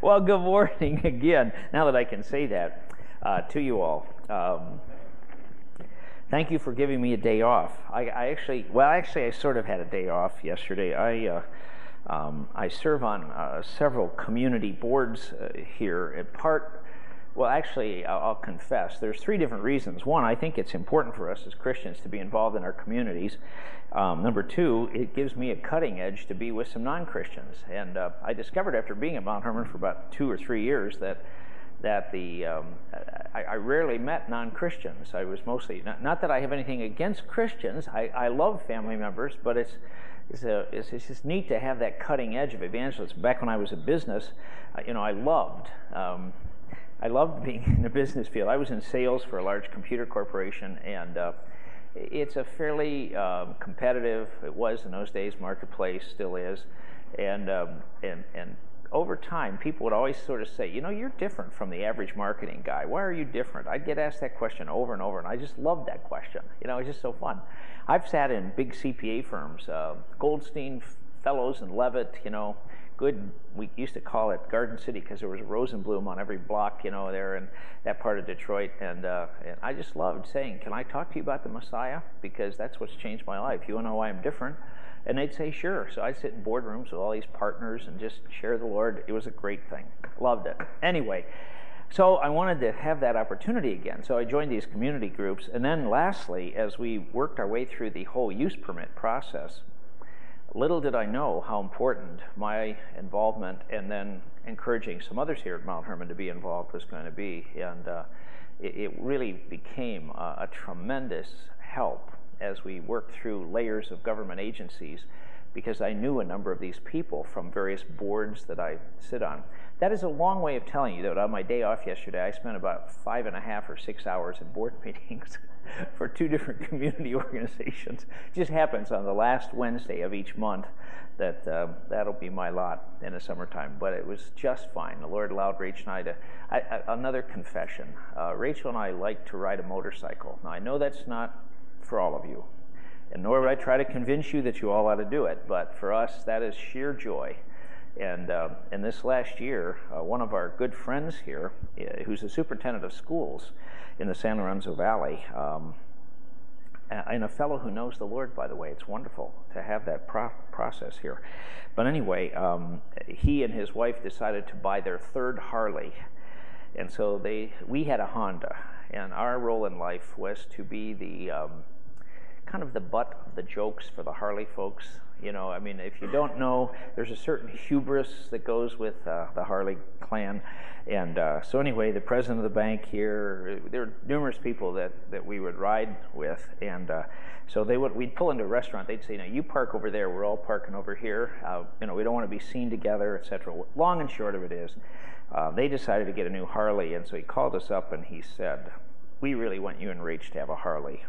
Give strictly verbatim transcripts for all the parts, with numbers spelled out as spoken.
Well, good morning again, now that I can say that uh, to you all. Um, thank you for giving me a day off. I, I actually, well, actually, I sort of had a day off yesterday. I uh, um, I serve on uh, several community boards uh, here. In part, well, actually, I'll, I'll confess, there's three different reasons. One, I think it's important for us as Christians to be involved in our communities. Um, number two, it gives me a cutting edge to be with some non-Christians. And uh, I discovered after being at Mount Hermon for about two or three years that that the um, I, I rarely met non-Christians. I was mostly, not, not that I have anything against Christians. I, I love family members, but it's it's, a, it's it's just neat to have that cutting edge of evangelism. Back when I was in business, uh, you know, I loved. Um, I loved being in the business field. I was in sales for a large computer corporation, and uh, it's a fairly um, competitive, it was in those days, marketplace, still is, and um, and and over time, people would always sort of say, you know, you're different from the average marketing guy. Why are you different? I'd get asked that question over and over, and I just loved that question. You know, it's just so fun. I've sat in big C P A firms, uh, Goldstein, Fellows, and Levitt, you know, good, we used to call it Garden City because there was a Rosenblum on every block, you know, there in that part of Detroit. And, uh, and I just loved saying, can I talk to you about the Messiah? Because that's what's changed my life. You want to know why I'm different? And they'd say, sure. So I'd sit in boardrooms with all these partners and just share the Lord. It was a great thing. Loved it. Anyway, so I wanted to have that opportunity again. So I joined these community groups. And then lastly, as we worked our way through the whole use permit process, little did I know how important my involvement and then encouraging some others here at Mount Hermon to be involved was going to be. And uh, it, it really became a, a tremendous help as we worked through layers of government agencies, because I knew a number of these people from various boards that I sit on. That is a long way of telling you that on my day off yesterday, I spent about five and a half or six hours in board meetings for two different community organizations. It just happens on the last Wednesday of each month that uh, that'll be my lot in the summertime. But it was just fine. The Lord allowed Rachel and I to, I, I, another confession. Uh, Rachel and I like to ride a motorcycle. Now I know that's not for all of you, and nor would I try to convince you that you all ought to do it, but for us that is sheer joy. And uh, in this last year, uh, one of our good friends here, uh, who's the superintendent of schools in the San Lorenzo Valley, um, and a fellow who knows the Lord, by the way, it's wonderful to have that pro- process here. But anyway, um, he and his wife decided to buy their third Harley, and so they we had a Honda, and our role in life was to be the um, kind of the butt of the jokes for the Harley folks. You know, I mean, if you don't know, there's a certain hubris that goes with uh, the Harley clan. And uh, so anyway, the president of the bank here, there were numerous people that, that we would ride with. And uh, so they would, we'd pull into a restaurant. They'd say, no, you park over there. We're all parking over here. Uh, you know, we don't want to be seen together, et cetera. Long and short of it is, uh, they decided to get a new Harley. And so he called us up and he said, we really want you and Rach to have a Harley.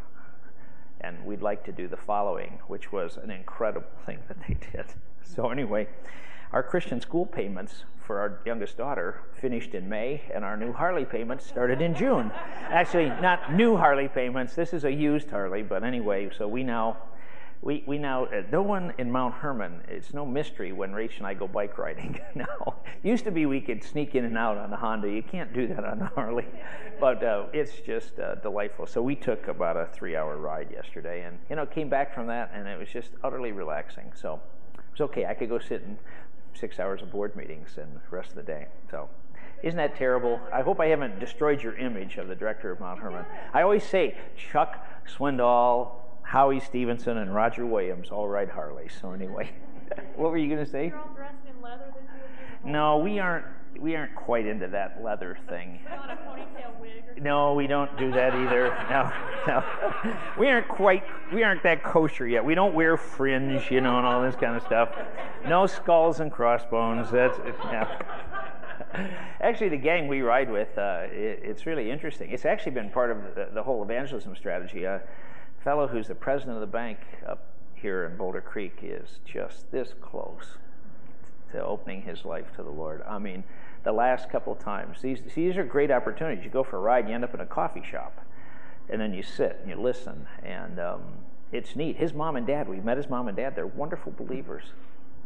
And we'd like to do the following, which was an incredible thing that they did. So anyway, our Christian school payments for our youngest daughter finished in May, and our new Harley payments started in June. Actually, not new Harley payments. This is a used Harley, but anyway, so we now, we, we now, uh, no one in Mount Hermon, it's no mystery when Rach and I go bike riding now. Used to be we could sneak in and out on the Honda. You can't do that on the Harley. But uh, it's just uh, delightful. So we took about a three-hour ride yesterday, and you know, came back from that, and it was just utterly relaxing. So it was okay. I could go sit in six hours of board meetings and the rest of the day. So isn't that terrible? I hope I haven't destroyed your image of the director of Mount Hermon. I always say Chuck Swindoll, Howie Stevenson, and Roger Williams all ride Harleys. So anyway, what were you going to say? You're all dressed in leather this year? No, we aren't. We aren't quite into that leather thing. Put on a ponytail wig or something? No, we don't do that either. No, no. We aren't quite, we aren't that kosher yet. We don't wear fringe, you know, and all this kind of stuff. No skulls and crossbones. That's, yeah. Actually, the gang we ride with, uh, it, it's really interesting. It's actually been part of the, the whole evangelism strategy. A fellow who's the president of the bank up here in Boulder Creek is just this close to opening his life to the Lord. I mean, the last couple of times, these these are great opportunities. You go for a ride, you end up in a coffee shop, and then you sit and you listen, and um, it's neat. His mom and dad, we met his mom and dad. They're wonderful believers,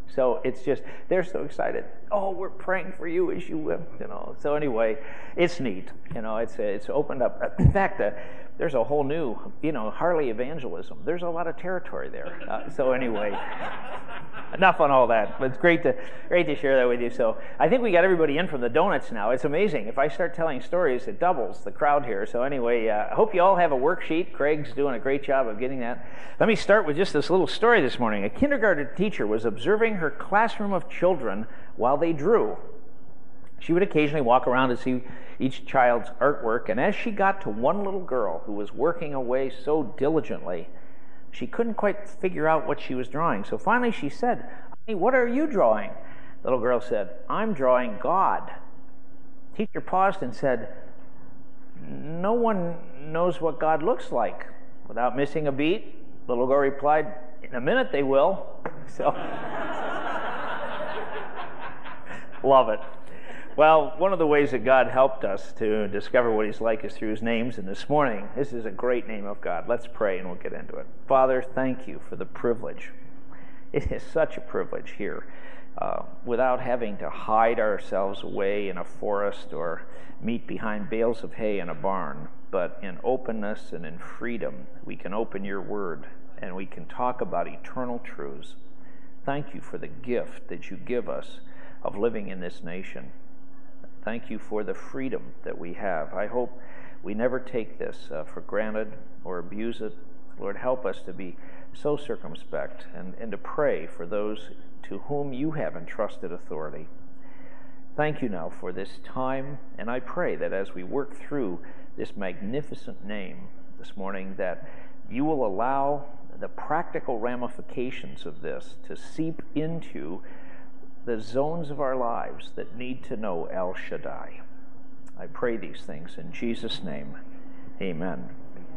So it's just, they're so excited. Oh, we're praying for you as you will, you know. So anyway, it's neat. You know, it's it's opened up. In fact, uh, there's a whole new, you know, Harley evangelism. There's a lot of territory there. Uh, so anyway, enough on all that. But it's great to great to share that with you. So I think we got everybody in from the donuts now. It's amazing. If I start telling stories, it doubles the crowd here. So anyway, uh, I hope you all have a worksheet. Craig's doing a great job of getting that. Let me start with just this little story this morning. A kindergarten teacher was observing her classroom of children while they drew. She would occasionally walk around to see each child's artwork, and as she got to one little girl who was working away so diligently, she couldn't quite figure out what she was drawing. So finally she said, "Honey, what are you drawing?" The little girl said, "I'm drawing God." The teacher paused and said, "No one knows what God looks like." Without missing a beat, the little girl replied, "In a minute they will." So, love it. Well, one of the ways that God helped us to discover what He's like is through His names. And this morning, this is a great name of God. Let's pray and we'll get into it. Father, thank you for the privilege. It is such a privilege here, uh, without having to hide ourselves away in a forest or meet behind bales of hay in a barn, but in openness and in freedom, we can open your word and we can talk about eternal truths. Thank you for the gift that you give us of living in this nation. Thank you for the freedom that we have. I hope we never take this uh, for granted or abuse it. Lord, help us to be so circumspect and, and to pray for those to whom you have entrusted authority. Thank you now for this time, and I pray that as we work through this magnificent name this morning, that you will allow the practical ramifications of this to seep into the zones of our lives that need to know El Shaddai. I pray these things in Jesus' name. Amen.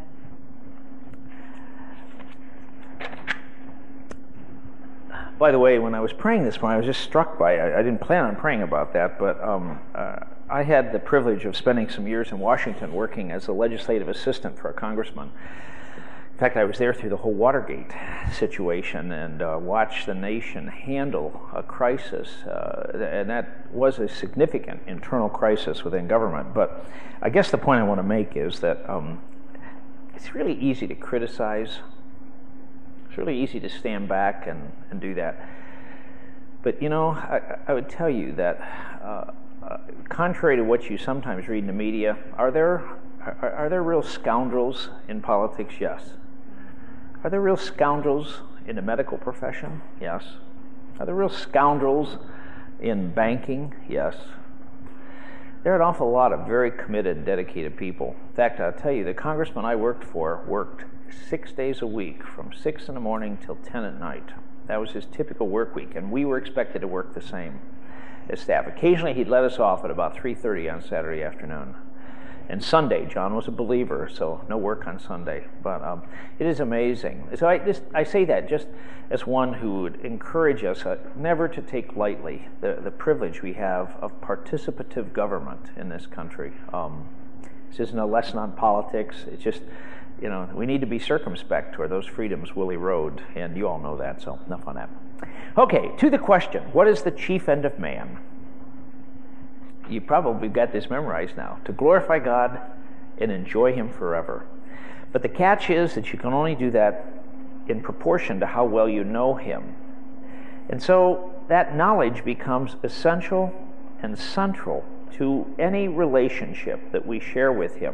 By the way, when I was praying this morning, I was just struck by it. I didn't plan on praying about that, but um, uh, I had the privilege of spending some years in Washington working as a legislative assistant for a congressman. In fact, I was there through the whole Watergate situation and uh, watched the nation handle a crisis, uh, and that was a significant internal crisis within government. But I guess the point I want to make is that um, it's really easy to criticize. It's really easy to stand back and, and do that. But, you know, I, I would tell you that uh, uh, contrary to what you sometimes read in the media, are there, are, are there real scoundrels in politics? Yes. Are there real scoundrels in the medical profession? Yes. Are there real scoundrels in banking? Yes. There are an awful lot of very committed and dedicated people. In fact, I'll tell you, the congressman I worked for worked six days a week from six in the morning till ten at night. That was his typical work week, and we were expected to work the same as staff. Occasionally, he'd let us off at about three thirty on Saturday afternoon. And Sunday, John was a believer, so no work on Sunday. But um, it is amazing. So I just I say that just as one who would encourage us uh, never to take lightly the, the privilege we have of participative government in this country. Um, this isn't a lesson on politics. It's just, you know, we need to be circumspect or those freedoms will erode, and you all know that, so enough on that. Okay, to the question, what is the chief end of man? You probably got this memorized now. To glorify God and enjoy Him forever. But the catch is that you can only do that in proportion to how well you know Him. And so that knowledge becomes essential and central to any relationship that we share with Him.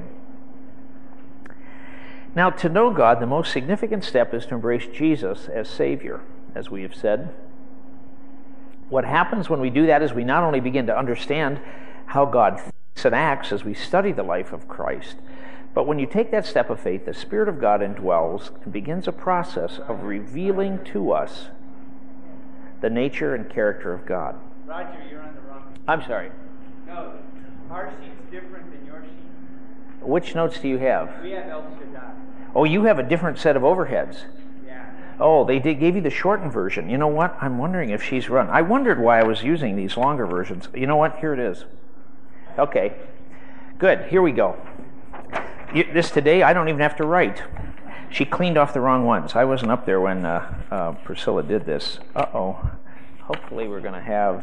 Now, to know God, the most significant step is to embrace Jesus as Savior, as we have said. What happens when we do that is we not only begin to understand how God thinks and acts as we study the life of Christ, but when you take that step of faith, the Spirit of God indwells and begins a process of revealing to us the nature and character of God. Roger, you're on the wrong sheet. I'm sorry. No, our sheet's different than your sheet. Which notes do you have? We have El Shaddai. Oh, you have a different set of overheads. Yeah. Oh, they did, gave you the shortened version. You know what? I'm wondering if she's run. I wondered why I was using these longer versions. You know what? Here it is. Okay. Good. Here we go. You, this today, I don't even have to write. She cleaned off the wrong ones. I wasn't up there when uh, uh, Priscilla did this. Uh-oh. hopefully we're going to have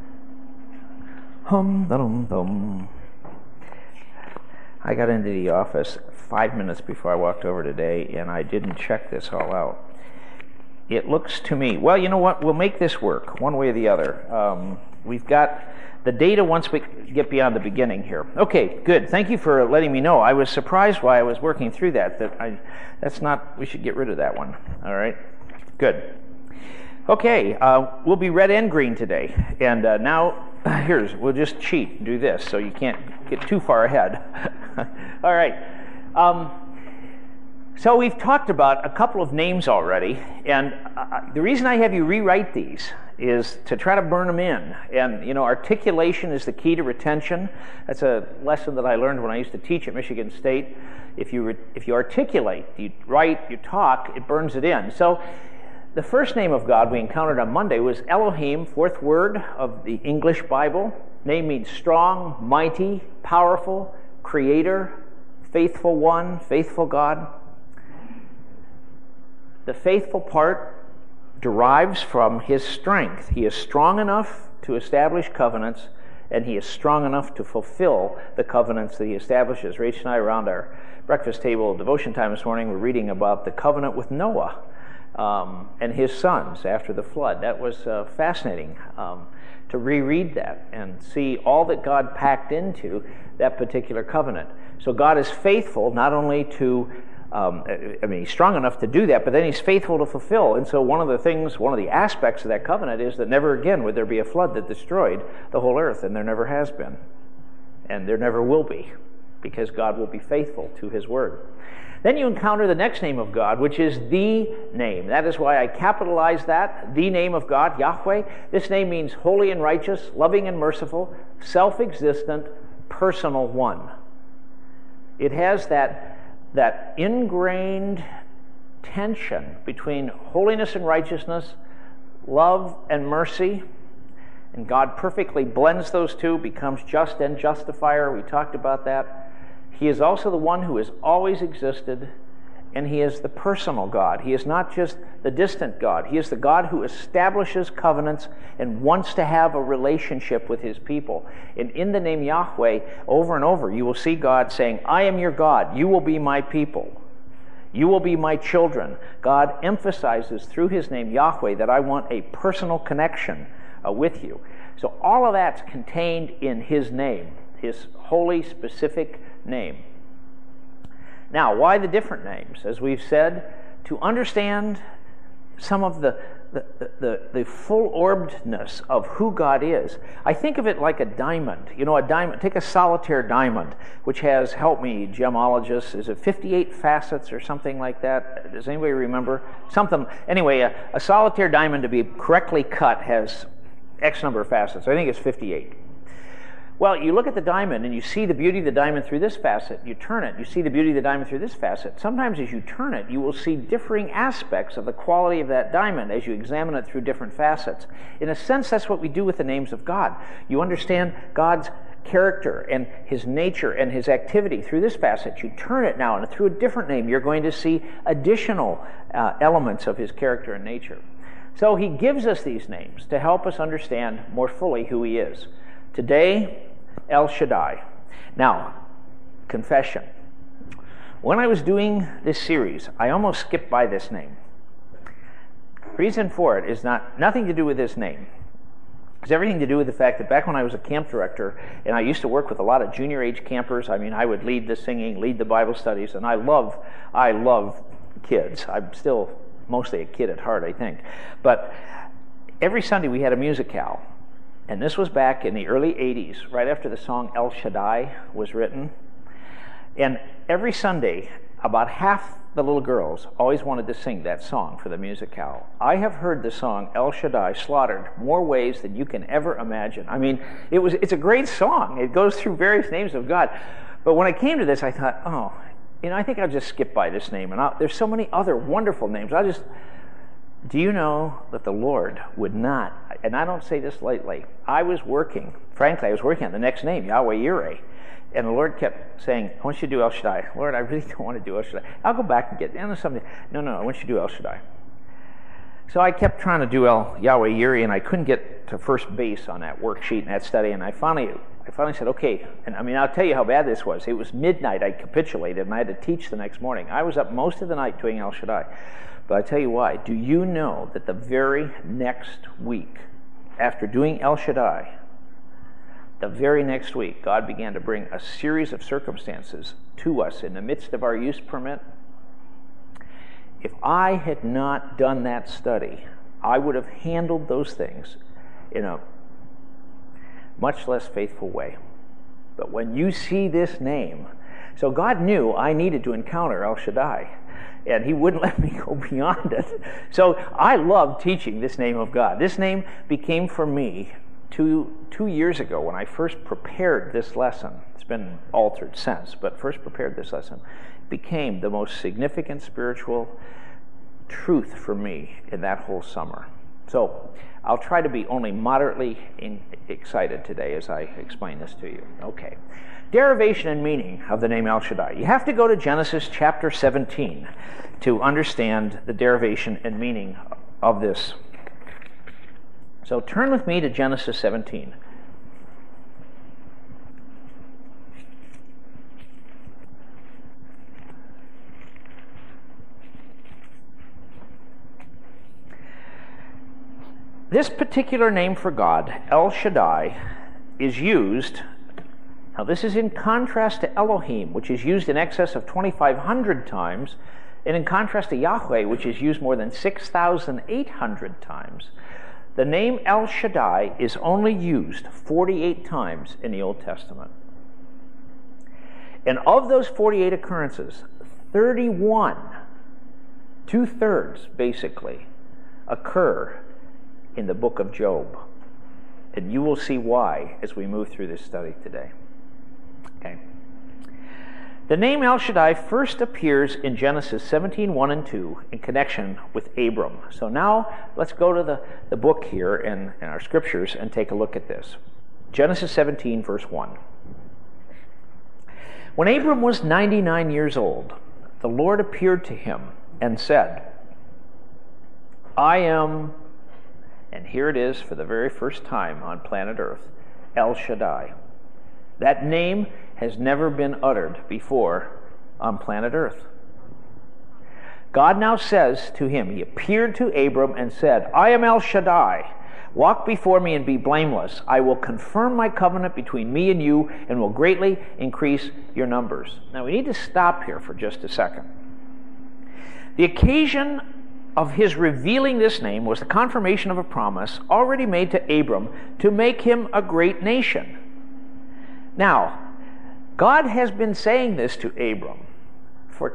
hum dum dum. I got into the office five minutes before I walked over today, and I didn't check this all out. It looks to me, well, you know what? We'll make this work one way or the other. Um, we've got the data once we get beyond the beginning here. Okay, good. Thank you for letting me know. I was surprised while I was working through that. That I, that's not. We should get rid of that one. All right. Good. Okay. Uh, we'll be red and green today. And uh, now, here's. We'll just cheat and do this, so you can't get too far ahead. All right. Um, so we've talked about a couple of names already, and uh, the reason I have you rewrite these is to try to burn them in. And, you know, articulation is the key to retention. That's a lesson that I learned when I used to teach at Michigan State. If you, re- if you articulate, you write, you talk, it burns it in. So the first name of God we encountered on Monday was Elohim, fourth word of the English Bible. Name means strong, mighty, powerful, creator, faithful one, faithful God. The faithful part derives from his strength. He is strong enough to establish covenants, and he is strong enough to fulfill the covenants that he establishes. Rach and I, around our breakfast table devotion time this morning, were reading about the covenant with Noah um, and his sons after the flood. That was uh, fascinating um, to reread that and see all that God packed into that particular covenant. So God is faithful not only to Um, I mean, he's strong enough to do that, but then he's faithful to fulfill. And so one of the things, one of the aspects of that covenant is that never again would there be a flood that destroyed the whole earth, and there never has been. And there never will be, because God will be faithful to his word. Then you encounter the next name of God, which is the name. That is why I capitalize that, the name of God, Yahweh. This name means holy and righteous, loving and merciful, self-existent, personal one. It has that that ingrained tension between holiness and righteousness, love and mercy, and God perfectly blends those two, becomes just and justifier. We talked about that. He is also the one who has always existed, and he is the personal God. He is not just the distant God. He is the God who establishes covenants and wants to have a relationship with his people. And in the name Yahweh, over and over, you will see God saying, I am your God. You will be my people. You will be my children. God emphasizes through his name Yahweh that I want a personal connection uh, with you. So all of that's contained in his name, his holy, specific name. Now, why the different names? As we've said, to understand some of the, the, the, the full-orbedness of who God is. I think of it like a diamond. You know, a diamond, take a solitaire diamond, which has, help me, gemologists, is it fifty-eight facets or something like that? Does anybody remember? Something, anyway, a, a solitaire diamond to be correctly cut has X number of facets. I think it's fifty-eight. Well, you look at the diamond and you see the beauty of the diamond through this facet. You turn it, you see the beauty of the diamond through this facet. Sometimes as you turn it, you will see differing aspects of the quality of that diamond as you examine it through different facets. In a sense, that's what we do with the names of God. You understand God's character and his nature and his activity through this facet. You turn it now, and through a different name, you're going to see additional uh, elements of his character and nature. So he gives us these names to help us understand more fully who he is. Today, El Shaddai. Now, confession. When I was doing this series, I almost skipped by this name. Reason for it is not nothing to do with this name. It's everything to do with the fact that back when I was a camp director, and I used to work with a lot of junior age campers, I mean, I would lead the singing, lead the Bible studies, and I love, I love kids. I'm still mostly a kid at heart, I think. But every Sunday we had a musicale. And this was back in the early eighties, right after the song El Shaddai was written. And every Sunday, about half the little girls always wanted to sing that song for the musicale. I have heard the song El Shaddai slaughtered more ways than you can ever imagine. I mean, it was it's a great song. It goes through various names of God. But when I came to this, I thought, oh, you know, I think I'll just skip by this name. And I'll, there's so many other wonderful names. I'll just... Do you know that the Lord would not, and I don't say this lightly, I was working, frankly, I was working on the next name, Yahweh Yireh, and the Lord kept saying, I want you to do El Shaddai. Lord, I really don't want to do El Shaddai. I'll go back and get into something. No, no, I want you to do El Shaddai. So I kept trying to do El Yahweh Yiri, and I couldn't get to first base on that worksheet and that study, and I finally I finally said, okay, and I mean, I'll tell you how bad this was. It was midnight, I capitulated, and I had to teach the next morning. I was up most of the night doing El Shaddai. But I tell you why. Do you know that the very next week, after doing El Shaddai, the very next week, God began to bring a series of circumstances to us in the midst of our use permit? If I had not done that study, I would have handled those things in a much less faithful way. But when you see this name, so God knew I needed to encounter El Shaddai, and He wouldn't let me go beyond it. So I love teaching this name of God. This name became for me two, two years ago when I first prepared this lesson. It's been altered since, but first prepared this lesson. Became the most significant spiritual truth for me in that whole summer. So I'll try to be only moderately in, excited today as I explain this to you. Okay. Derivation and meaning of the name El Shaddai. You have to go to Genesis chapter seventeen to understand the derivation and meaning of this. So turn with me to Genesis seventeen. This particular name for God, El Shaddai, is used, now this is in contrast to Elohim, which is used in excess of twenty-five hundred times, and in contrast to Yahweh, which is used more than six thousand eight hundred times. The name El Shaddai is only used forty-eight times in the Old Testament. And of those forty-eight occurrences, thirty-one, two-thirds basically, occur in the book of Job. And you will see why as we move through this study today. Okay. The name El Shaddai first appears in Genesis seventeen, one and two in connection with Abram. So now let's go to the, the book here in, in our scriptures and take a look at this. Genesis seventeen, verse one. When Abram was ninety-nine years old, the Lord appeared to him and said, I am, and here it is for the very first time on planet Earth, El Shaddai. That name has never been uttered before on planet Earth. God now says to him, He appeared to Abram and said, I am El Shaddai. Walk before me and be blameless. I will confirm my covenant between me and you and will greatly increase your numbers. Now we need to stop here for just a second. The occasion of his revealing this name was the confirmation of a promise already made to Abram to make him a great nation. Now, God has been saying this to Abram for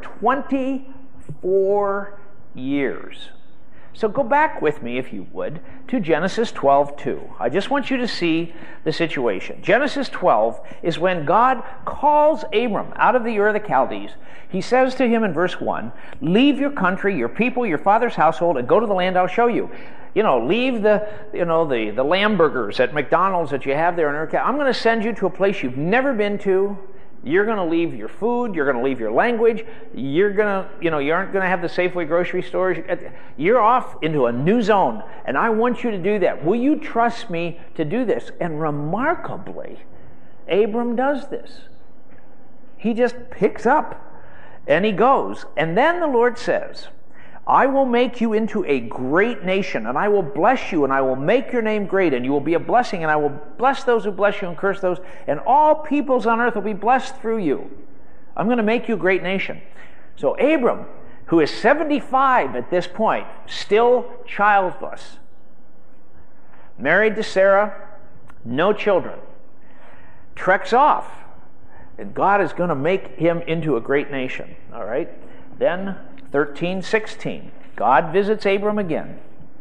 twenty-four years. So go back with me, if you would, to Genesis twelve two. I just want you to see the situation. Genesis twelve is when God calls Abram out of the Ur of the Chaldees. He says to him in verse one, leave your country, your people, your father's household, and go to the land I'll show you. You know, leave the, you know, the, the lamb burgers at McDonald's that you have there in Ur. I'm going to send you to a place you've never been to. You're going to leave your food. You're going to leave your language. You're going to, you know, you aren't going to have the Safeway grocery stores. You're off into a new zone, and I want you to do that. Will you trust me to do this? And remarkably, Abram does this. He just picks up, and he goes. And then the Lord says, I will make you into a great nation, and I will bless you, and I will make your name great, and you will be a blessing, and I will bless those who bless you and curse those, and all peoples on earth will be blessed through you. I'm going to make you a great nation. So Abram, who is seventy-five at this point, still childless, married to Sarah, no children, treks off, and God is going to make him into a great nation. All right? Then thirteen sixteen, God visits Abram again.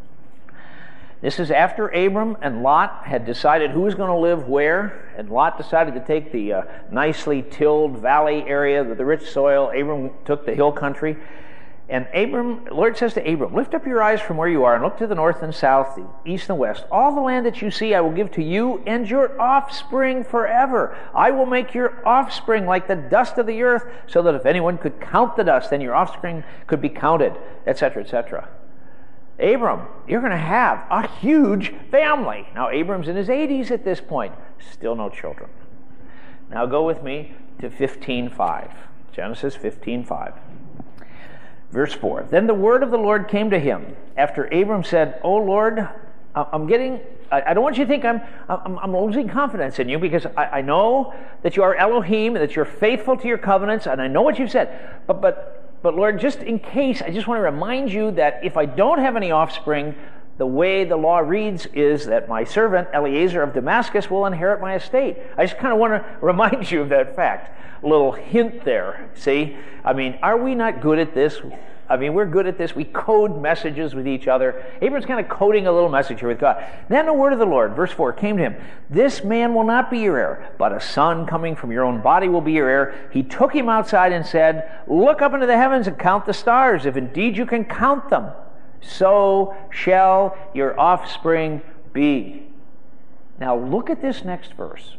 This is after Abram and Lot had decided who was going to live where, and Lot decided to take the uh, nicely tilled valley area, the, the rich soil. Abram took the hill country. And Abram, the Lord says to Abram, lift up your eyes from where you are and look to the north and south, the east and west. All the land that you see I will give to you and your offspring forever. I will make your offspring like the dust of the earth, so that if anyone could count the dust, then your offspring could be counted, et cetera, et cetera. Abram, you're going to have a huge family. Now, Abram's in his eighties at this point. Still no children. Now, go with me to fifteen five. Genesis fifteen five. Verse four. Then the word of the Lord came to him after Abram said, "Oh, Lord, I'm getting... I don't want you to think I'm I'm, I'm losing confidence in you, because I, I know that you are Elohim, that you're faithful to your covenants, and I know what you've said. But but but Lord, just in case, I just want to remind you that if I don't have any offspring, the way the law reads is that my servant Eliezer of Damascus will inherit my estate." I just kind of want to remind you of that fact. A little hint there. See, I mean, are we not good at this? I mean, we're good at this. We code messages with each other. Abram's kind of coding a little message here with God. Then the word of the Lord, verse four, came to him. "This man will not be your heir, but a son coming from your own body will be your heir." He took him outside and said, "Look up into the heavens and count the stars, if indeed you can count them. So shall your offspring be." Now look at this next verse.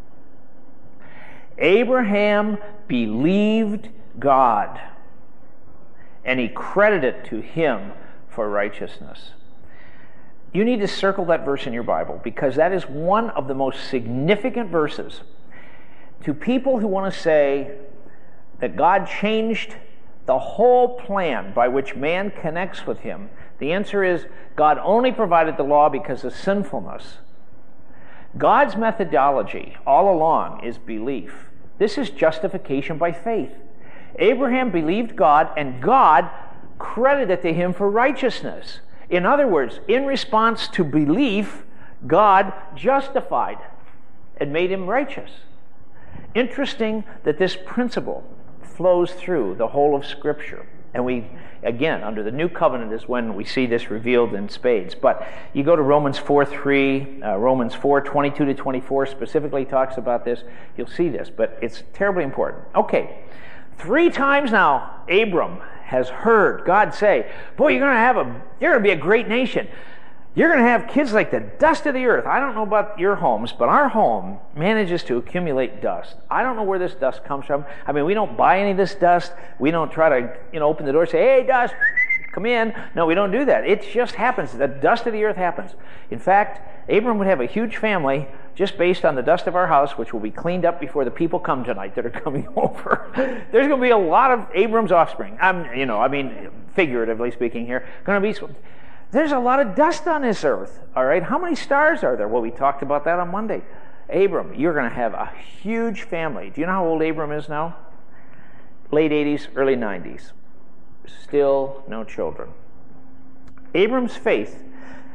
Abraham believed God, and he credited it to him for righteousness. You need to circle that verse in your Bible, because that is one of the most significant verses to people who want to say that God changed the whole plan by which man connects with him. The answer is God only provided the law because of sinfulness. God's methodology all along is belief. This is justification by faith. Abraham believed God, and God credited to him for righteousness. In other words, in response to belief, God justified and made him righteous. Interesting that this principle flows through the whole of Scripture. And we, again, under the New Covenant is when we see this revealed in spades. But you go to Romans four three, uh, Romans four twenty-two to twenty-four specifically talks about this. You'll see this, but it's terribly important. Okay, three times now, Abram has heard God say, "Boy, you're going to have a, you're going to be a great nation. You're going to have kids like the dust of the earth." I don't know about your homes, but our home manages to accumulate dust. I don't know where this dust comes from. I mean, we don't buy any of this dust. We don't try to, you know, open the door and say, "Hey, dust, come in." No, we don't do that. It just happens. The dust of the earth happens. In fact, Abram would have a huge family just based on the dust of our house, which will be cleaned up before the people come tonight that are coming over. There's going to be a lot of Abram's offspring. I'm, you know, I mean, figuratively speaking here, going to be... There's a lot of dust on this earth, all right? How many stars are there? Well, we talked about that on Monday. Abram, you're going to have a huge family. Do you know how old Abram is now? Late eighties, early nineties. Still no children. Abram's faith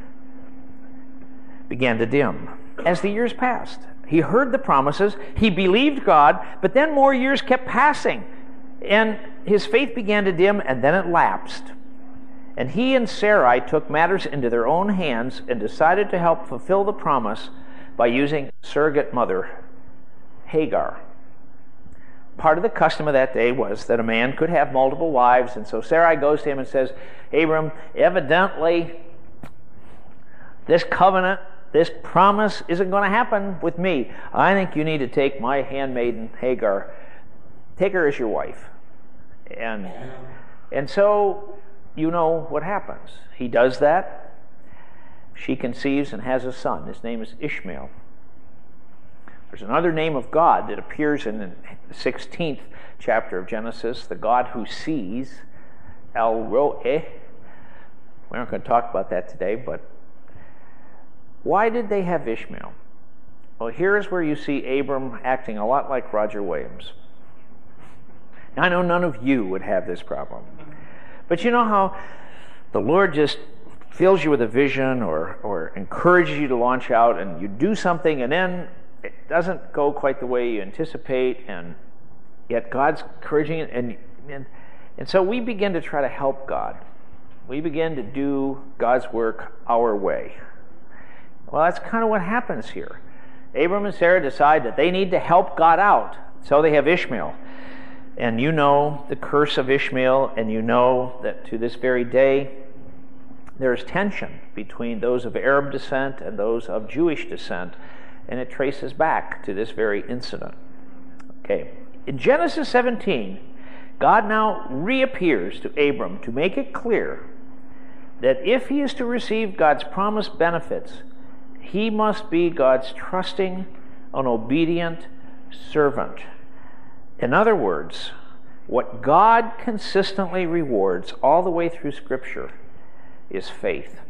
began to dim as the years passed. He heard the promises, he believed God, but then more years kept passing, and his faith began to dim, and then it lapsed. And he and Sarai took matters into their own hands and decided to help fulfill the promise by using surrogate mother, Hagar. Part of the custom of that day was that a man could have multiple wives, and so Sarai goes to him and says, "Abram, evidently this covenant, this promise isn't going to happen with me. I think you need to take my handmaiden, Hagar, take her as your wife." And, and so... you know what happens. He does that. She conceives and has a son. His name is Ishmael. There's another name of God that appears in the sixteenth chapter of Genesis, the God who sees, El-Roeh. We're not going to talk about that today, but why did they have Ishmael? Well, here's where you see Abram acting a lot like Roger Williams. Now, I know none of you would have this problem. But you know how the Lord just fills you with a vision or, or encourages you to launch out, and you do something, and then it doesn't go quite the way you anticipate, and yet God's encouraging it, and, and, and so we begin to try to help God. We begin to do God's work our way. Well, that's kind of what happens here. Abram and Sarah decide that they need to help God out, so they have Ishmael. And you know the curse of Ishmael, and you know that to this very day there is tension between those of Arab descent and those of Jewish descent, and it traces back to this very incident. Okay, in Genesis seventeen, God now reappears to Abram to make it clear that if he is to receive God's promised benefits, he must be God's trusting and obedient servant. In other words, what God consistently rewards all the way through Scripture is faith.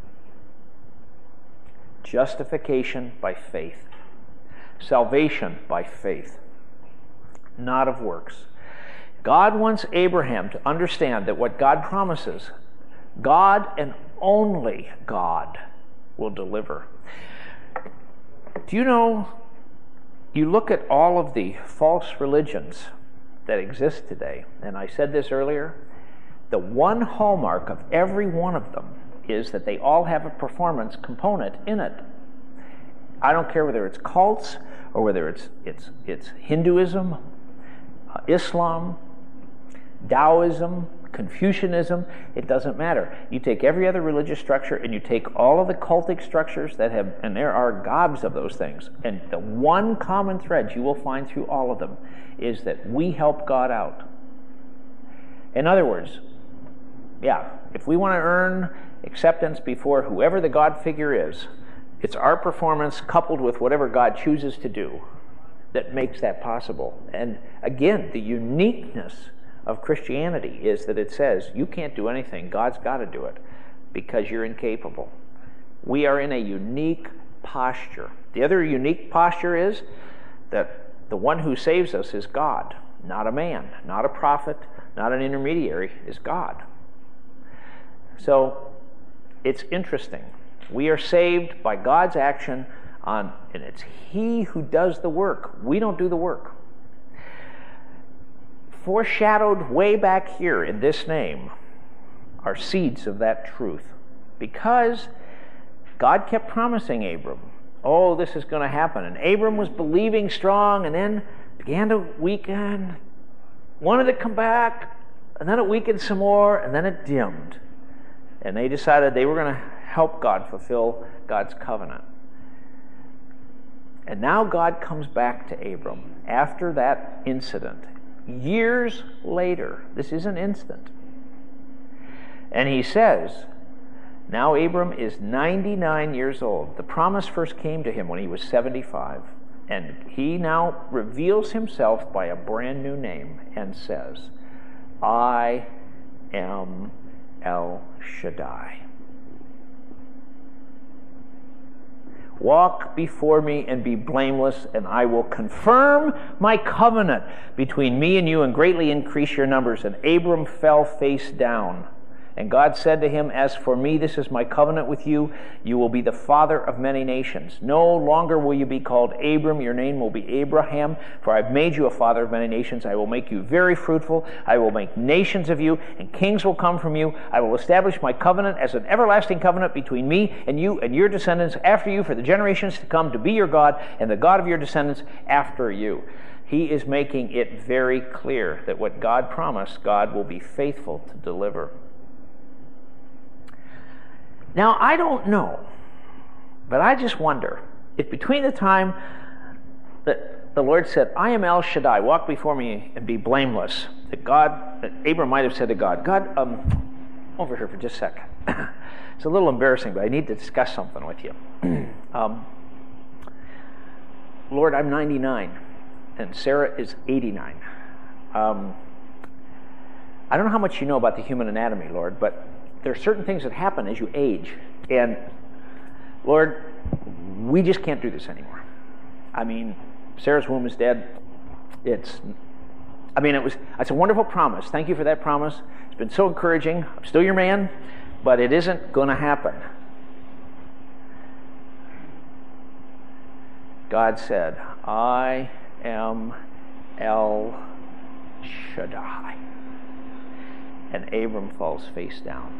Justification by faith. Salvation by faith, not of works. God wants Abraham to understand that what God promises, God and only God will deliver. Do you know, you look at all of the false religions that exist today, and I said this earlier, the one hallmark of every one of them is that they all have a performance component in it. I don't care whether it's cults or whether it's it's it's Hinduism, uh, Islam, Taoism, Confucianism, it doesn't matter. You take every other religious structure and you take all of the cultic structures that have, and there are gobs of those things, and the one common thread you will find through all of them is that we help God out. In other words, yeah, if we want to earn acceptance before whoever the God figure is, it's our performance coupled with whatever God chooses to do that makes that possible. And again, the uniqueness of Christianity is that it says you can't do anything. God's got to do it because you're incapable. We are in a unique posture. The other unique posture is that the one who saves us is God, not a man, not a prophet, not an intermediary, is God. So it's interesting. We are saved by God's action on, and it's He who does the work. We don't do the work. Foreshadowed way back here in this name are seeds of that truth. Because God kept promising Abram, oh, this is going to happen. And Abram was believing strong and then began to weaken, wanted to come back, and then it weakened some more, and then it dimmed. And they decided they were going to help God fulfill God's covenant. And now God comes back to Abram after that incident, years later. This is an instant. And he says, now Abram is ninety-nine years old. The promise first came to him when he was seventy-five. And he now reveals himself by a brand new name and says, I am El Shaddai. Walk before me and be blameless, and I will confirm my covenant between me and you and greatly increase your numbers. And Abram fell face down. And God said to him, as for me, this is my covenant with you. You will be the father of many nations. No longer will you be called Abram. Your name will be Abraham, for I've made you a father of many nations. I will make you very fruitful. I will make nations of you, and kings will come from you. I will establish my covenant as an everlasting covenant between me and you and your descendants after you for the generations to come, to be your God and the God of your descendants after you. He is making it very clear that what God promised, God will be faithful to deliver. Now, I don't know, but I just wonder if between the time that the Lord said, I am El Shaddai, walk before me and be blameless, that God, that Abram might have said to God, God, um, over here for just a second. It's a little embarrassing, but I need to discuss something with you. um, Lord, I'm ninety-nine, and Sarah is eighty-nine. Um, I don't know how much you know about the human anatomy, Lord, but there are certain things that happen as you age. And, Lord, we just can't do this anymore. I mean, Sarah's womb is dead. It's, I mean, it was, it's a wonderful promise. Thank you for that promise. It's been so encouraging. I'm still your man, but it isn't going to happen. God said, I am El Shaddai. And Abram falls face down.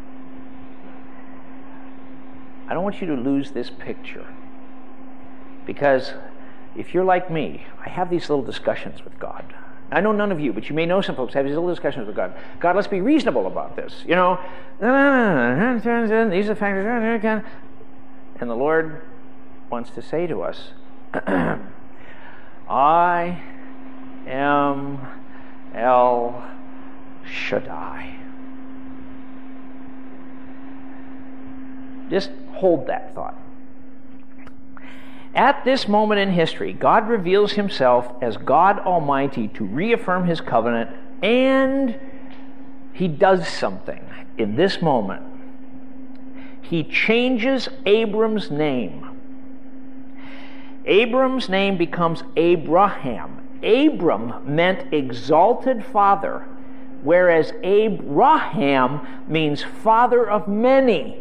I don't want you to lose this picture, because if you're like me, I have these little discussions with God. I know none of you, but you may know some folks have these little discussions with God. God, let's be reasonable about this. You know, these are the factors. And the Lord wants to say to us, I am El Shaddai. Just hold that thought. At this moment in history, God reveals himself as God Almighty to reaffirm his covenant, and he does something in this moment. He changes Abram's name. Abram's name becomes Abraham. Abram meant exalted father, whereas Abraham means father of many.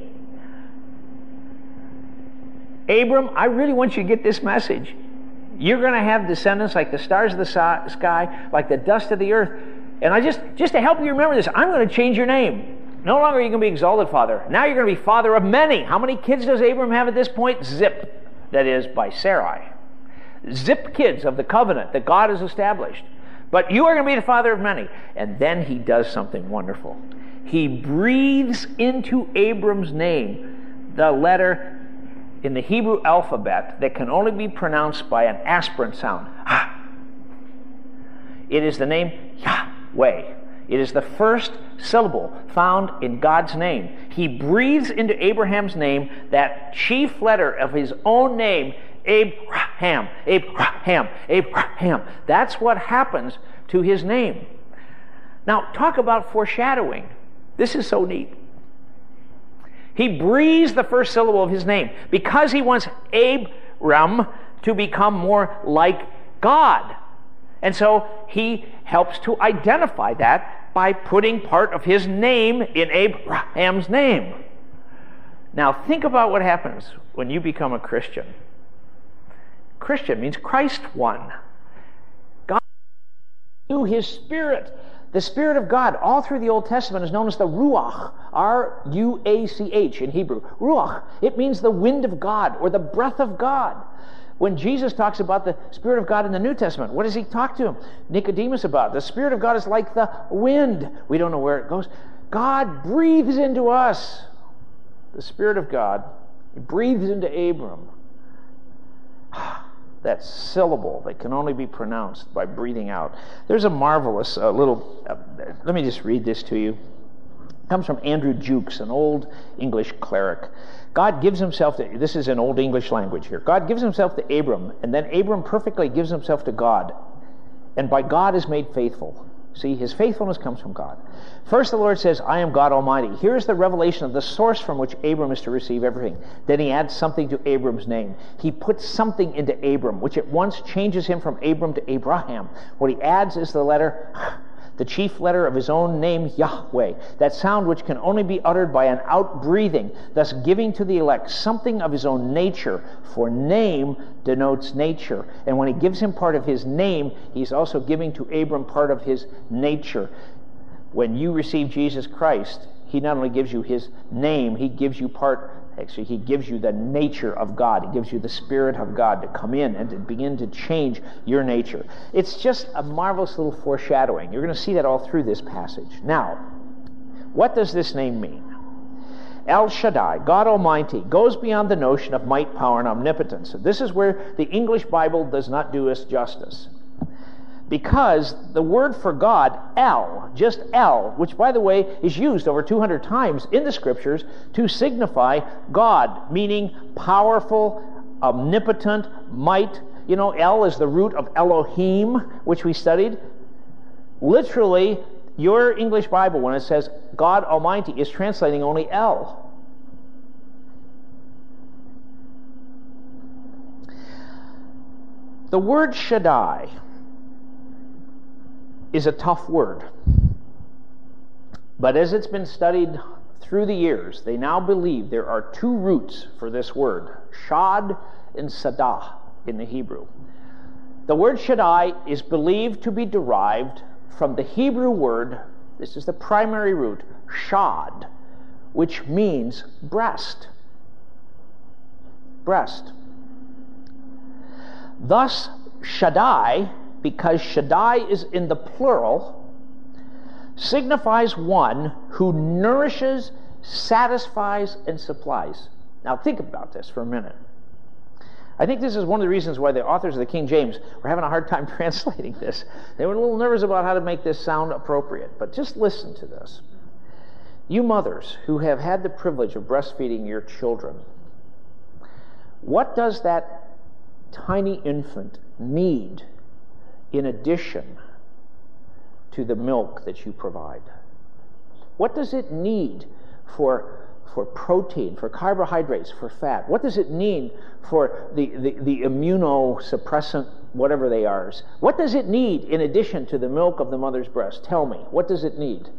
Abram, I really want you to get this message. You're going to have descendants like the stars of the sky, like the dust of the earth. And I just, just to help you remember this, I'm going to change your name. No longer are you going to be exalted father. Now you're going to be father of many. How many kids does Abram have at this point? Zip. That is, by Sarai. Zip kids of the covenant that God has established. But you are going to be the father of many. And then he does something wonderful. He breathes into Abram's name the letter in the Hebrew alphabet that can only be pronounced by an aspirant sound. Ha! It is the name Yahweh. It is the first syllable found in God's name. He breathes into Abraham's name that chief letter of his own name, Abraham, Abraham, Abraham. That's what happens to his name. Now, talk about foreshadowing. This is so neat. He breathes the first syllable of his name because he wants Abram to become more like God. And so he helps to identify that by putting part of his name in Abraham's name. Now think about what happens when you become a Christian. Christian means Christ one. God through his Spirit. The Spirit of God, all through the Old Testament, is known as the Ruach, R U A C H in Hebrew. Ruach, it means the wind of God or the breath of God. When Jesus talks about the Spirit of God in the New Testament, what does he talk to him? Nicodemus about? The Spirit of God is like the wind. We don't know where it goes. God breathes into us. The Spirit of God, he breathes into Abram. That syllable that can only be pronounced by breathing out. There's a marvelous uh, little, uh, let me just read this to you. It comes from Andrew Jukes, an old English cleric. God gives himself to, this is in Old English language here. God gives himself to Abram, and then Abram perfectly gives himself to God. And by God is made faithful. See, his faithfulness comes from God. First the Lord says, I am God Almighty. Here's the revelation of the source from which Abram is to receive everything. Then he adds something to Abram's name. He puts something into Abram, which at once changes him from Abram to Abraham. What he adds is the letter, the chief letter of his own name, Yahweh. That sound which can only be uttered by an outbreathing, thus giving to the elect something of his own nature, for name denotes nature. And when he gives him part of his name, he's also giving to Abram part of his nature. When you receive Jesus Christ, he not only gives you his name, he gives you part, actually, he gives you the nature of God. He gives you the Spirit of God to come in and to begin to change your nature. It's just a marvelous little foreshadowing. You're going to see that all through this passage. Now, what does this name mean? El Shaddai, God Almighty, goes beyond the notion of might, power, and omnipotence. This is where the English Bible does not do us justice. Because the word for God, El, just El, which by the way is used over two hundred times in the Scriptures to signify God, meaning powerful, omnipotent, might. You know, El is the root of Elohim, which we studied. Literally, your English Bible, when it says God Almighty, is translating only El. The word Shaddai is a tough word. But as it's been studied through the years, they now believe there are two roots for this word, Shad and Sadah in the Hebrew. The word Shaddai is believed to be derived from the Hebrew word, this is the primary root, Shad, which means breast. Breast. Thus, Shaddai, because Shaddai is in the plural, signifies one who nourishes, satisfies, and supplies. Now think about this for a minute. I think this is one of the reasons why the authors of the King James were having a hard time translating this. They were a little nervous about how to make this sound appropriate, but just listen to this. You mothers who have had the privilege of breastfeeding your children, what does that tiny infant need in addition to the milk that you provide? What does it need for, for protein, for carbohydrates, for fat? What does it need for the, the, the immunosuppressant, whatever they are? What does it need in addition to the milk of the mother's breast? Tell me, what does it need?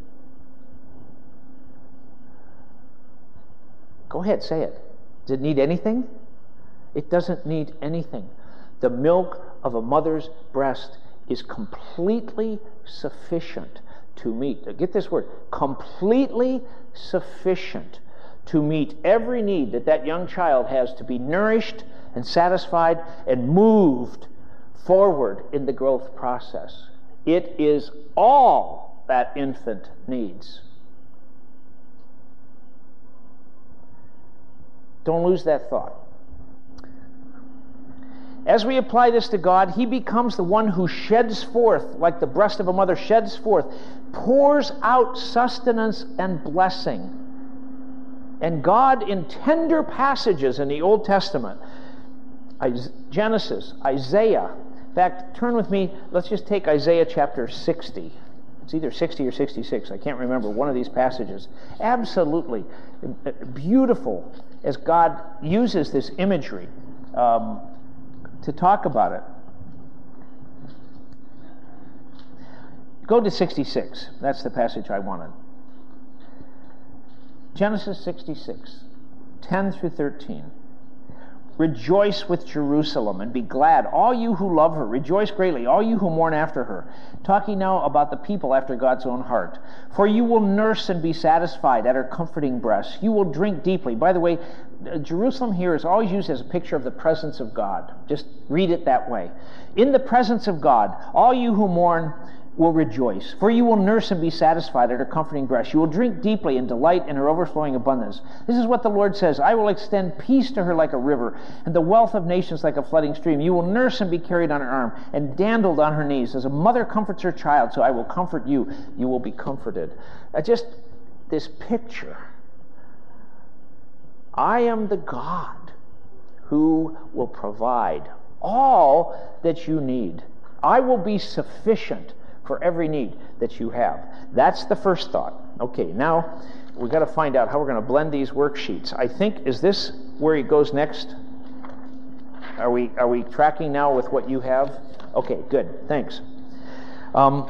Go ahead, say it. Does it need anything? It doesn't need anything. The milk of a mother's breast is completely sufficient to meet, get this word, completely sufficient to meet every need that that young child has to be nourished and satisfied and moved forward in the growth process. It is all that infant needs. Don't lose that thought. As we apply this to God, He becomes the one who sheds forth, like the breast of a mother sheds forth, pours out sustenance and blessing. And God, in tender passages in the Old Testament, Genesis, Isaiah, in fact, turn with me, let's just take Isaiah chapter sixty. It's either sixty or sixty-six, I can't remember, one of these passages. Absolutely beautiful as God uses this imagery um, to talk about it. Go to sixty-six. That's the passage I wanted. Genesis sixty-six, ten through thirteen. Rejoice with Jerusalem and be glad, all you who love her. Rejoice greatly, all you who mourn after her. Talking now about the people after God's own heart. For you will nurse and be satisfied at her comforting breasts. You will drink deeply. By the way, Jerusalem here is always used as a picture of the presence of God. Just read it that way. In the presence of God, all you who mourn will rejoice. For you will nurse and be satisfied at her comforting breast. You will drink deeply and delight in her overflowing abundance. This is what the Lord says. I will extend peace to her like a river, and the wealth of nations like a flooding stream. You will nurse and be carried on her arm, and dandled on her knees. As a mother comforts her child, so I will comfort you. You will be comforted. Uh, just this picture. I am the God who will provide all that you need. I will be sufficient for every need that you have. That's the first thought. Okay, now we've got to find out how we're going to blend these worksheets. I think, is this where he goes next? Are we are we tracking now with what you have? Okay, good. Thanks. Um,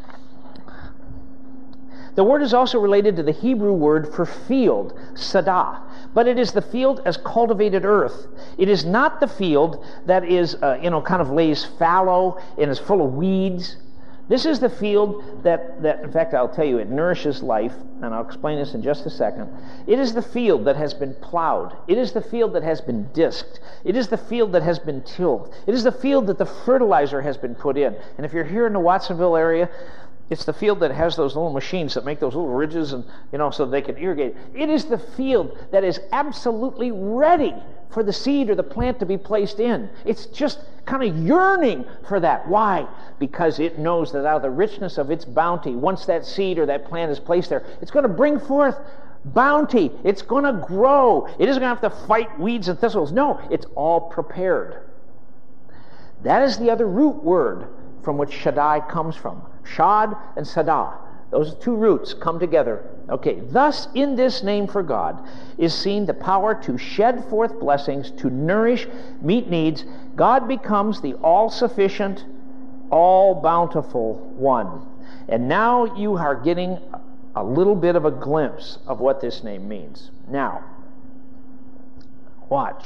the word is also related to the Hebrew word for field, sadah, but it is the field as cultivated earth. It is not the field that is, uh, you know, kind of lays fallow and is full of weeds. This is the field that, that, in fact, I'll tell you, it nourishes life, and I'll explain this in just a second. It is the field that has been plowed. It is the field that has been disked. It is the field that has been tilled. It is the field that the fertilizer has been put in. And if you're here in the Watsonville area, it's the field that has those little machines that make those little ridges, and you know, so they can irrigate. It is the field that is absolutely ready for the seed or the plant to be placed in. It's just kind of yearning for that. Why? Because it knows that out of the richness of its bounty, once that seed or that plant is placed there, it's going to bring forth bounty. It's going to grow. It isn't going to have to fight weeds and thistles. No, it's all prepared. That is the other root word from which Shaddai comes from. Shad and Sadah. Those two roots come together. Okay, thus in this name for God is seen the power to shed forth blessings, to nourish, meet needs. God becomes the all-sufficient, all-bountiful one. And now you are getting a little bit of a glimpse of what this name means. Now, watch.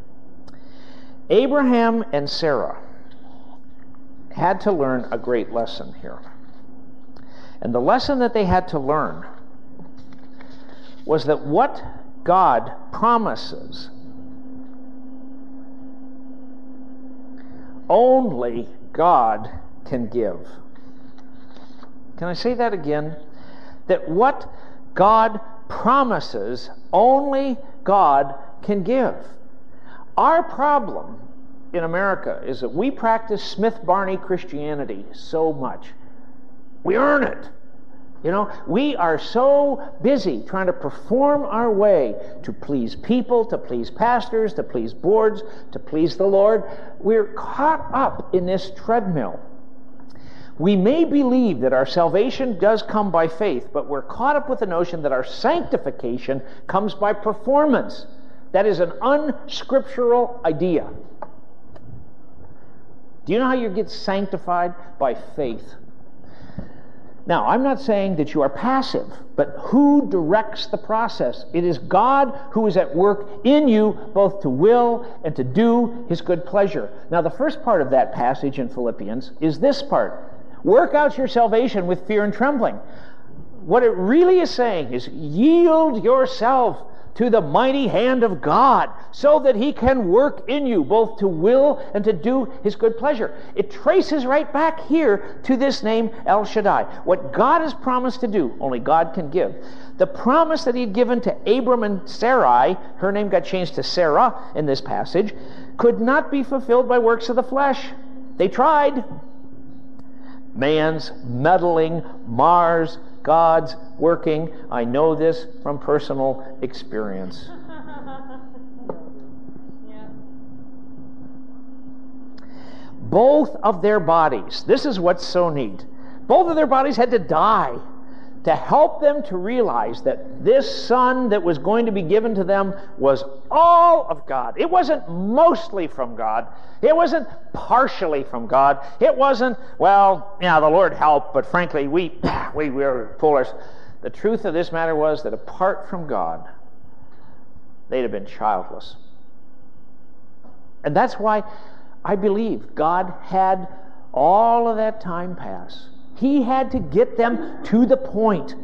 Abraham and Sarah had to learn a great lesson here. And the lesson that they had to learn was that what God promises, only God can give. Can I say that again? That what God promises, only God can give. Our problem in America is that we practice Smith-Barney Christianity so much. We earn it. You know, we are so busy trying to perform our way to please people, to please pastors, to please boards, to please the Lord. We're caught up in this treadmill. We may believe that our salvation does come by faith, but we're caught up with the notion that our sanctification comes by performance. That is an unscriptural idea. Do you know how you get sanctified? By faith. Now, I'm not saying that you are passive, but who directs the process? It is God who is at work in you, both to will and to do His good pleasure. Now, the first part of that passage in Philippians is this part. Work out your salvation with fear and trembling. What it really is saying is yield yourself to the mighty hand of God, so that He can work in you, both to will and to do His good pleasure. It traces right back here to this name, El Shaddai. What God has promised to do, only God can give. The promise that He had given to Abram and Sarai, her name got changed to Sarah in this passage, could not be fulfilled by works of the flesh. They tried. Man's meddling mars God's working. I know this from personal experience. Yeah. Both of their bodies, this is what's so neat, both of their bodies had to die to help them to realize that this son that was going to be given to them was all of God. It wasn't mostly from God. It wasn't partially from God. It wasn't, well, yeah, the Lord helped, but frankly, we, we, we were foolish. The truth of this matter was that apart from God, they'd have been childless. And that's why I believe God had all of that time pass. He had to get them to the point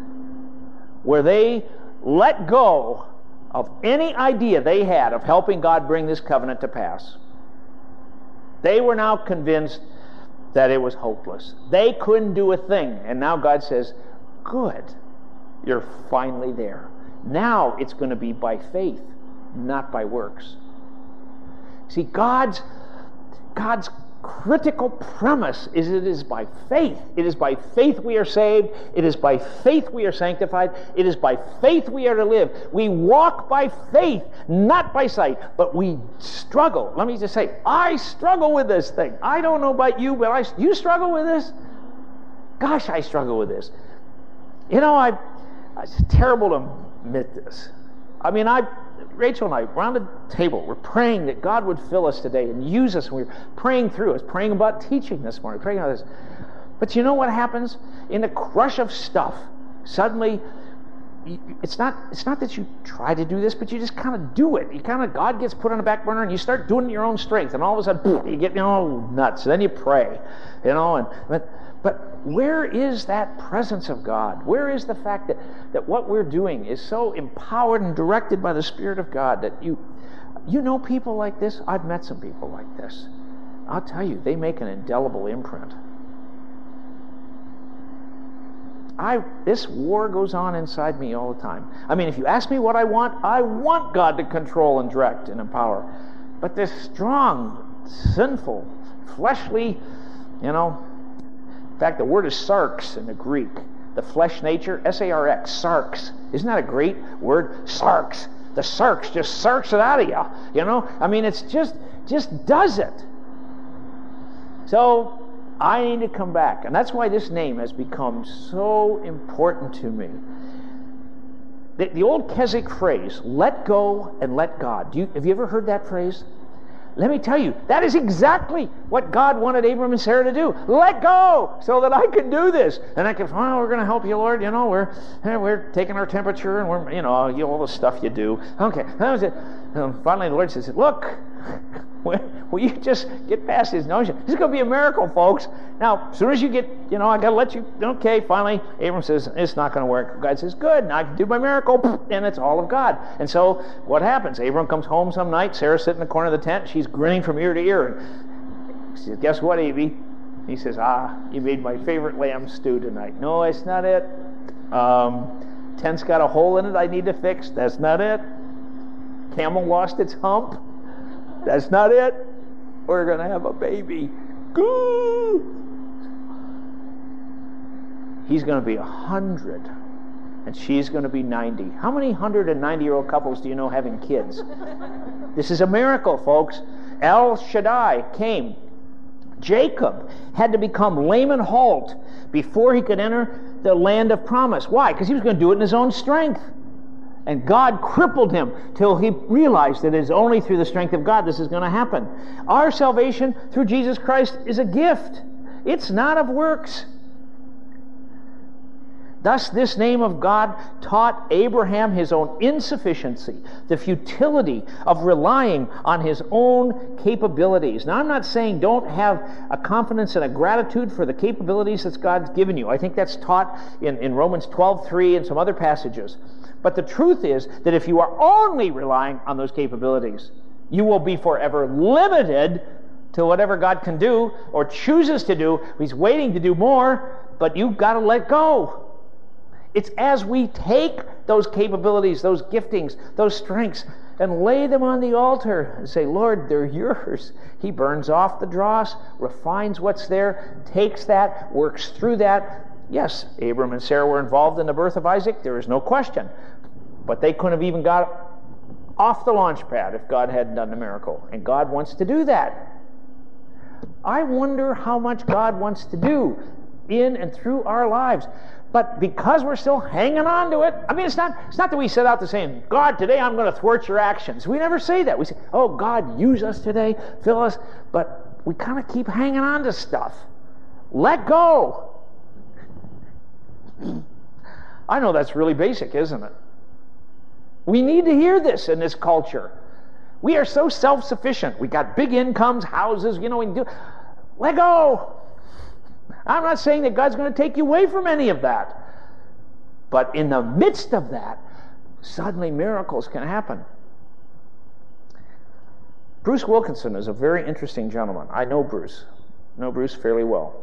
where they let go of any idea they had of helping God bring this covenant to pass. They were now convinced that it was hopeless. They couldn't do a thing. And now God says, good, you're finally there. Now it's going to be by faith, not by works. See, God's God's critical premise is it is by faith. It is by faith we are saved. It is by faith we are sanctified. It is by faith we are to live. We walk by faith, not by sight. But we struggle. Let me just say, I struggle with this thing. I don't know about you, but I, you struggle with this? Gosh, I struggle with this. You know, I, it's terrible to admit this. I mean, I, Rachel and I, around the table, we're praying that God would fill us today and use us. And we're praying through us, praying about teaching this morning, praying about this. But you know what happens? In the crush of stuff, suddenly, it's not it's not that you try to do this, but you just kind of do it. You kind of, God gets put on the back burner and you start doing it in your own strength. And all of a sudden, boom, you get, you know, nuts. And then you pray, you know, and but But where is that presence of God? Where is the fact that, that what we're doing is so empowered and directed by the Spirit of God that you you know people like this? I've met some people like this. I'll tell you, they make an indelible imprint. I this war goes on inside me all the time. I mean, if you ask me what I want, I want God to control and direct and empower. But this strong, sinful, fleshly, you know, in fact, the word is sarx in the Greek. The flesh nature, S A R X, sarx. Isn't that a great word? Sarx. The sarx just sarks it out of you. You know? I mean, it's just, just does it. So, I need to come back. And that's why this name has become so important to me. The, the old Keswick phrase, let go and let God. Do you, have you ever heard that phrase? Let me tell you, that is exactly what God wanted Abram and Sarah to do. Let go so that I can do this. And I can, oh, we're going to help you, Lord. You know, we're we're taking our temperature and we're, you know, you know, all the stuff you do. Okay, that was it. And finally the Lord says, look, will you just get past this notion? This is going to be a miracle, folks. Now, as soon as you get, you know, I got to let you, okay, finally, Abram says, it's not going to work. God says, good, now I can do my miracle, and it's all of God. And so, what happens? Abram comes home some night, Sarah's sitting in the corner of the tent, she's grinning from ear to ear, and she says, guess what, Abby? He says, ah, you made my favorite lamb stew tonight. No, that's not it. Um, tent's got a hole in it I need to fix. That's not it. Camel lost its hump. That's not it. We're going to have a baby. Goo! he's going to be one hundred, and she's going to be ninety. How many one hundred and ninety-year-old couples do you know having kids? This is a miracle, folks. El Shaddai came. Jacob had to become lame and halt before he could enter the land of promise. Why? Because he was going to do it in his own strength. And God crippled him till he realized that it is only through the strength of God this is going to happen. Our salvation through Jesus Christ is a gift. It's not of works. Thus, this name of God taught Abraham his own insufficiency, the futility of relying on his own capabilities. Now, I'm not saying don't have a confidence and a gratitude for the capabilities that God's given you. I think that's taught in, in Romans twelve three and some other passages. But the truth is that if you are only relying on those capabilities, you will be forever limited to whatever God can do or chooses to do. He's waiting to do more, but you've got to let go. It's as we take those capabilities, those giftings, those strengths, and lay them on the altar and say, Lord, they're yours. He burns off the dross, refines what's there, takes that, works through that. Yes, Abram and Sarah were involved in the birth of Isaac. There is no question. But they couldn't have even got off the launch pad if God hadn't done the miracle. And God wants to do that. I wonder how much God wants to do in and through our lives. But because we're still hanging on to it, I mean, it's not it's not that we set out to say, God, today I'm going to thwart your actions. We never say that. We say, oh, God, use us today, fill us. But we kind of keep hanging on to stuff. Let go. I know that's really basic, isn't it? We need to hear this in this culture. We are so self-sufficient. We got big incomes, houses, you know, we can do. Let go. I'm not saying that God's going to take you away from any of that. But in the midst of that, suddenly miracles can happen. Bruce Wilkinson is a very interesting gentleman. I know Bruce. I know Bruce fairly well.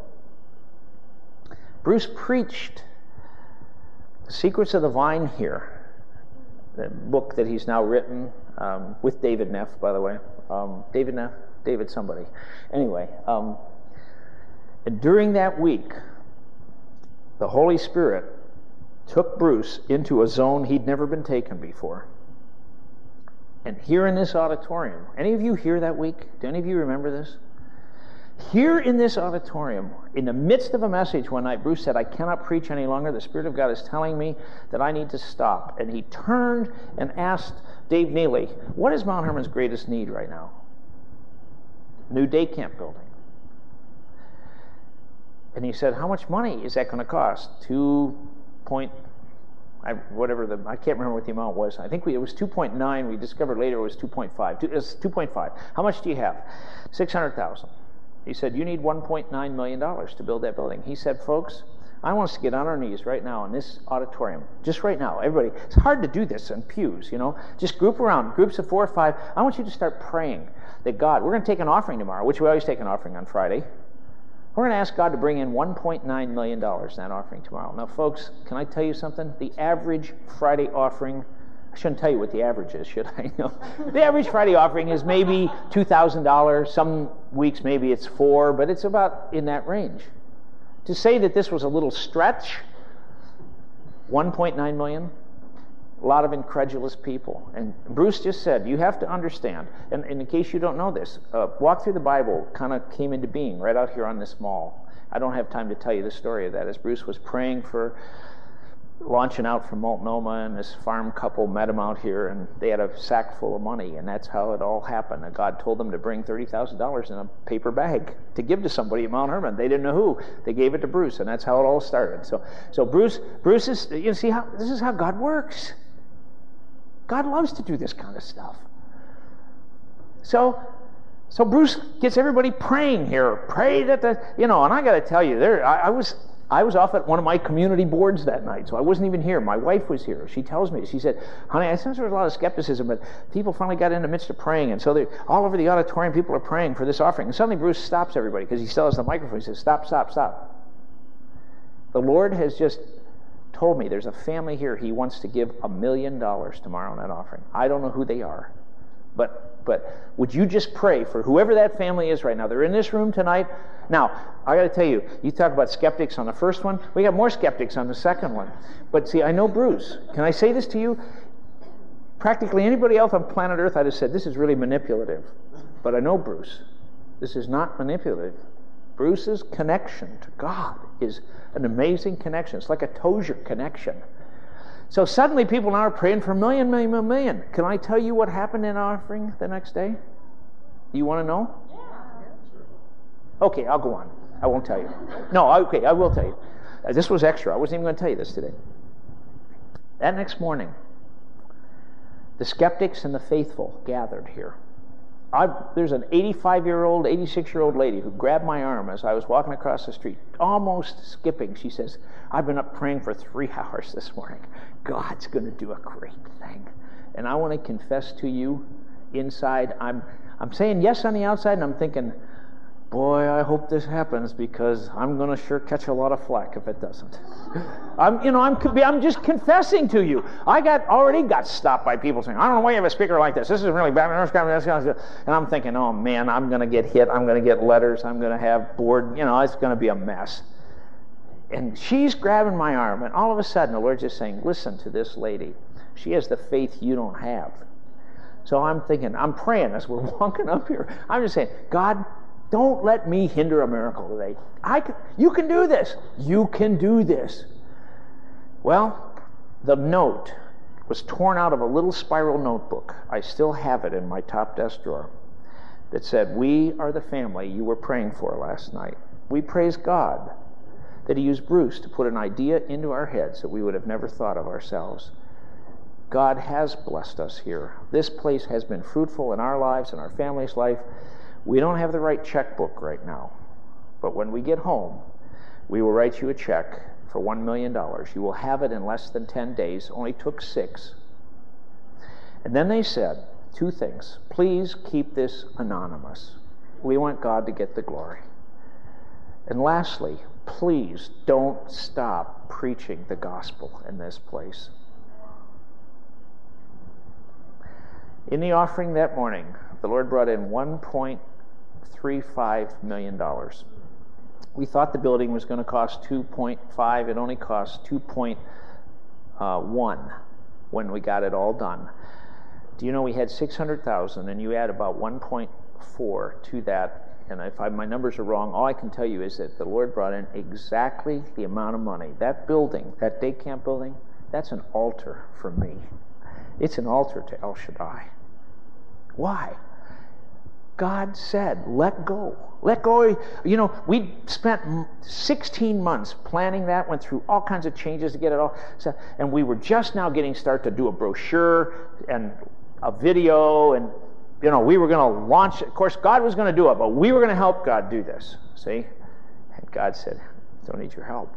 Bruce preached The Secrets of the Vine here, the book that he's now written um, with David Neff, by the way. Um, David Neff? David somebody. Anyway, um, and during that week, the Holy Spirit took Bruce into a zone he'd never been taken before. And here in this auditorium, any of you here that week? Do any of you remember this? Here in this auditorium, in the midst of a message one night, Bruce said, I cannot preach any longer. The Spirit of God is telling me that I need to stop. And he turned and asked Dave Neely, what is Mount Hermon's greatest need right now? New day camp building. And he said, how much money is that going to cost? Two point, I, whatever the, I can't remember what the amount was. I think we, it was two point nine. We discovered later it was two point five. It was two point five. How much do you have? six hundred thousand dollars. He said, you need one point nine million dollars to build that building. He said, folks, I want us to get on our knees right now in this auditorium. Just right now, everybody. It's hard to do this in pews, you know. Just group around, groups of four or five. I want you to start praying that God, we're going to take an offering tomorrow, which we always take an offering on Friday. We're going to ask God to bring in one point nine million dollars in that offering tomorrow. Now, folks, can I tell you something? The average Friday offering, I shouldn't tell you what the average is, should I? No. The average Friday offering is maybe two thousand dollars. Some weeks maybe it's four, but it's about in that range. To say that this was a little stretch, one point nine million dollars, a lot of incredulous people. And Bruce just said, you have to understand, and, and in case you don't know this, uh, Walk Through the Bible kind of came into being right out here on this mall. I don't have time to tell you the story of that. As Bruce was praying for launching out from Multnomah, and this farm couple met him out here, and they had a sack full of money, and that's how it all happened. And God told them to bring thirty thousand dollars in a paper bag to give to somebody at Mount Hermon. They didn't know who. They gave it to Bruce, and that's how it all started. So, so Bruce, Bruce is, you see how this is how God works. God loves to do this kind of stuff. So, so Bruce gets everybody praying here. Pray that the, you know, and I got to tell you, there, I, I was, I was off at one of my community boards that night, so I wasn't even here. My wife was here. She tells me, she said, honey, I sense there was a lot of skepticism, but people finally got in the midst of praying, and so they, all over the auditorium, people are praying for this offering. And suddenly Bruce stops everybody, because he still has the microphone. He says, stop, stop, stop. The Lord has just told me there's a family here he wants to give a million dollars tomorrow in that offering. I don't know who they are, but but would you just pray for whoever that family is right now? They're in this room tonight. Now, I got to tell you, you talk about skeptics on the first one. We got more skeptics on the second one. But see, I know Bruce. Can I say this to you? Practically anybody else on planet Earth, I'd have said, this is really manipulative. But I know Bruce. This is not manipulative. Bruce's connection to God is an amazing connection. It's like a Tozer connection. So suddenly people now are praying for a million, million, million, million. Can I tell you what happened in offering the next day? You want to know? Yeah. Okay, I'll go on. I won't tell you. No, okay, I will tell you. Uh, this was extra. I wasn't even going to tell you this today. That next morning, the skeptics and the faithful gathered here. I, there's an eighty-five-year-old, eighty-six-year-old lady who grabbed my arm as I was walking across the street, almost skipping. She says, I've been up praying for three hours this morning. God's going to do a great thing. And I want to confess to you, inside, I'm, I'm saying yes on the outside, and I'm thinking, boy, I hope this happens, because I'm going to sure catch a lot of flack if it doesn't. I'm, you know, I'm, I'm just confessing to you. I got already got stopped by people saying, I don't know why you have a speaker like this. This is really bad. And I'm thinking, oh man, I'm going to get hit. I'm going to get letters. I'm going to have board. You know, it's going to be a mess. And she's grabbing my arm, and all of a sudden the Lord's just saying, listen to this lady. She has the faith you don't have. So I'm thinking, I'm praying as we're walking up here. I'm just saying, God, don't let me hinder a miracle today. I can, you can do this. You can do this. Well, the note was torn out of a little spiral notebook. I still have it in my top desk drawer. That said, we are the family you were praying for last night. We praise God that He used Bruce to put an idea into our heads that we would have never thought of ourselves. God has blessed us here. This place has been fruitful in our lives and our family's life. We don't have the right checkbook right now, but when we get home, we will write you a check for one million dollars. You will have it in less than ten days. Only took six. And then they said two things. Please keep this anonymous. We want God to get the glory. And lastly, please don't stop preaching the gospel in this place. In the offering that morning, the Lord brought in one point three five million dollars. We thought the building was going to cost two point five. It only cost two point one when we got it all done. Do you know we had six hundred thousand, and you add about one point four to that, and if I, my numbers are wrong, all I can tell you is that the Lord brought in exactly the amount of money. That building, that day camp building, that's an altar for me. It's an altar to El Shaddai. Why? God said, let go. Let go. You know, we spent sixteen months planning that, went through all kinds of changes to get it all set, and we were just now getting started to do a brochure and a video, and, you know, we were going to launch it. Of course, God was going to do it, but we were going to help God do this. See? And God said, I don't need your help.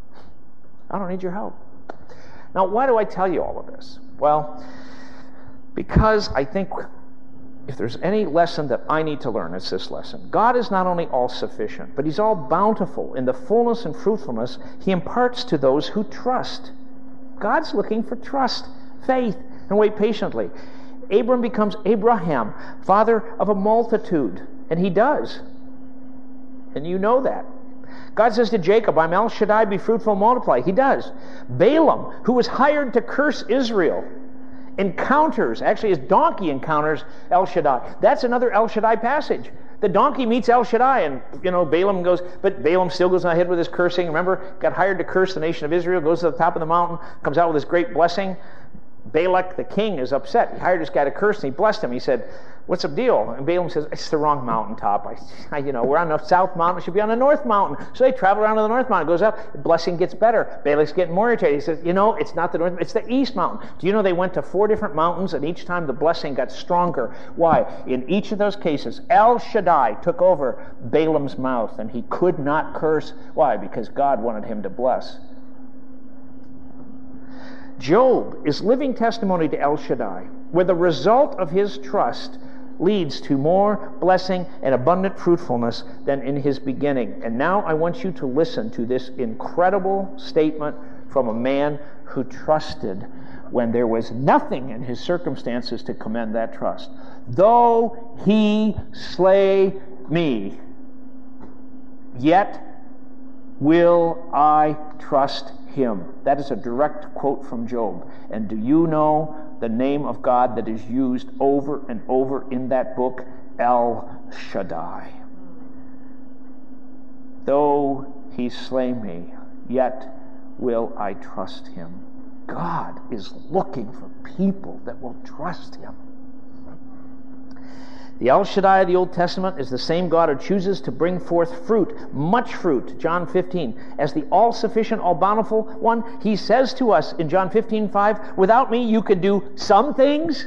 I don't need your help. Now, why do I tell you all of this? Well, because I think if there's any lesson that I need to learn, it's this lesson. God is not only all-sufficient, but He's all bountiful. In the fullness and fruitfulness He imparts to those who trust. God's looking for trust, faith, and wait patiently. Abram becomes Abraham, father of a multitude, and he does. And you know that. God says to Jacob, I'm El Shaddai, be fruitful and multiply. He does. Balaam, who was hired to curse Israel, encounters, actually his donkey encounters El Shaddai. That's another El Shaddai passage. The donkey meets El Shaddai, and, you know, Balaam goes, but Balaam still goes ahead with his cursing. Remember, got hired to curse the nation of Israel, goes to the top of the mountain, comes out with this great blessing. Balak, the king, is upset. He hired this guy to curse, and he blessed him. He said, what's the deal? And Balaam says, it's the wrong mountaintop. I, you know, we're on the south mountain. It should be on the north mountain. So they travel around to the north mountain. It goes up. The blessing gets better. Balak's getting more irritated. He says, you know, it's not the north, it's the east mountain. Do you know they went to four different mountains, and each time the blessing got stronger? Why? In each of those cases, El Shaddai took over Balaam's mouth, and he could not curse. Why? Because God wanted him to bless. Job is living testimony to El Shaddai, where the result of his trust leads to more blessing and abundant fruitfulness than in his beginning. And now I want you to listen to this incredible statement from a man who trusted when there was nothing in his circumstances to commend that trust. Though he slay me, yet will I trust him. That is a direct quote from Job. And do you know the name of God that is used over and over in that book? El Shaddai. Though he slay me, yet will I trust him. God is looking for people that will trust him. The El Shaddai of the Old Testament is the same God who chooses to bring forth fruit, much fruit, John fifteen. As the all-sufficient, all-bountiful one, he says to us in John fifteen five, without me you could do some things,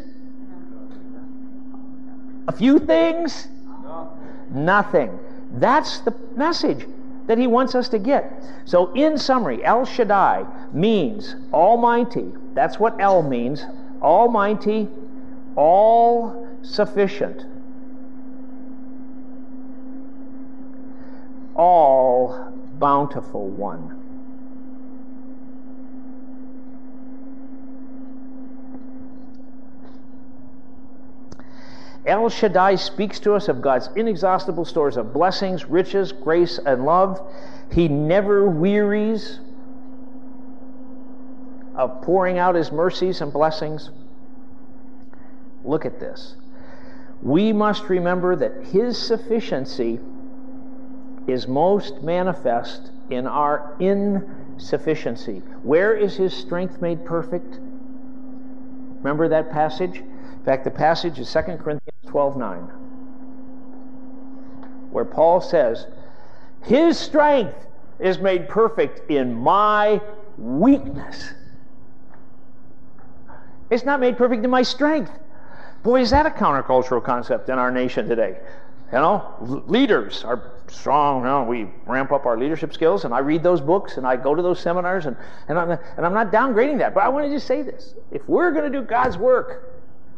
a few things, nothing. That's the message that he wants us to get. So in summary, El Shaddai means almighty. That's what El means. Almighty, all-sufficient, all-bountiful one. El Shaddai speaks to us of God's inexhaustible stores of blessings, riches, grace, and love. He never wearies of pouring out his mercies and blessings. Look at this. We must remember that his sufficiency is most manifest in our insufficiency. Where is his strength made perfect? Remember that passage? In fact, the passage is Second Corinthians twelve nine, where Paul says, his strength is made perfect in my weakness. It's not made perfect in my strength. Boy, is that a countercultural concept in our nation today. You know, leaders are strong. You know, we ramp up our leadership skills, and I read those books, and I go to those seminars, and, and, I'm, and I'm not downgrading that, but I want to just say this. If we're going to do God's work,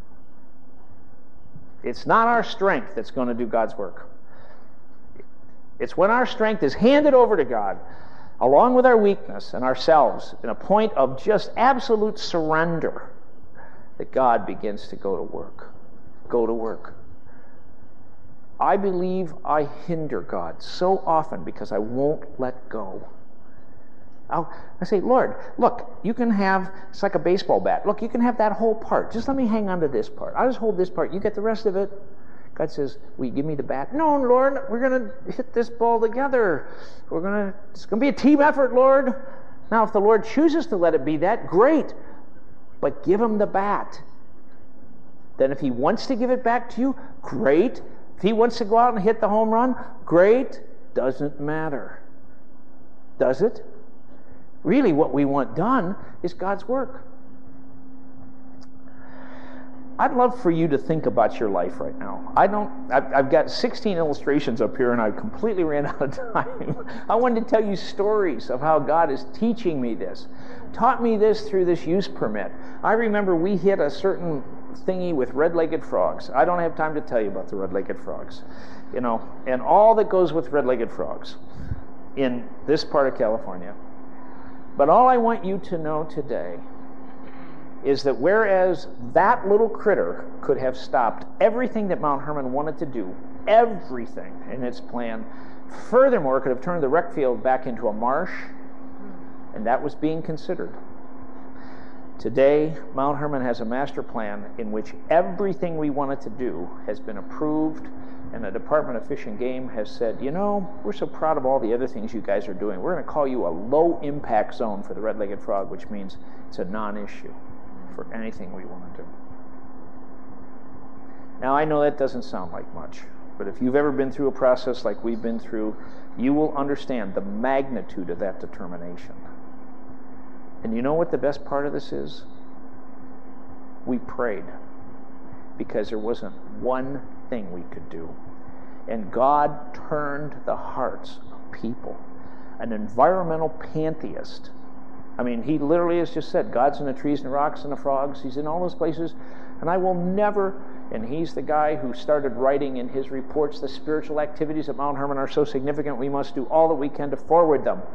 it's not our strength that's going to do God's work. It's when our strength is handed over to God, along with our weakness and ourselves, in a point of just absolute surrender, that God begins to go to work. Go to work. I believe I hinder God so often because I won't let go. I'll, I say, Lord, look, you can have, it's like a baseball bat. Look, you can have that whole part. Just let me hang on to this part. I'll just hold this part. You get the rest of it. God says, will you give me the bat? No, Lord, we're going to hit this ball together. We're going to, it's going to be a team effort, Lord. Now, if the Lord chooses to let it be that, great. But give him the bat. Then if he wants to give it back to you, great. If he wants to go out and hit the home run, great. Doesn't matter. Does it? Really, what we want done is God's work. I'd love for you to think about your life right now. I don't. I've, I've got sixteen illustrations up here, and I completely ran out of time. I wanted to tell you stories of how God is teaching me this, taught me this through this use permit. I remember we hit a certain thingy with red-legged frogs. I don't have time to tell you about the red-legged frogs, you know, and all that goes with red-legged frogs in this part of California. But all I want you to know today is that whereas that little critter could have stopped everything that Mount Hermon wanted to do, everything in its plan, furthermore, it could have turned the rec field back into a marsh, and that was being considered. Today, Mount Hermon has a master plan in which everything we wanted to do has been approved, and the Department of Fish and Game has said, you know, we're so proud of all the other things you guys are doing. We're going to call you a low-impact zone for the red-legged frog, which means it's a non-issue for anything we want to do. Now, I know that doesn't sound like much, but if you've ever been through a process like we've been through, you will understand the magnitude of that determination. And you know what the best part of this is? We prayed because there wasn't one thing we could do. And God turned the hearts of people. An environmental pantheist. I mean, he literally has just said, God's in the trees and the rocks and the frogs. He's in all those places. And I will never, and he's the guy who started writing in his reports, the spiritual activities at Mount Hermon are so significant we must do all that we can to forward them.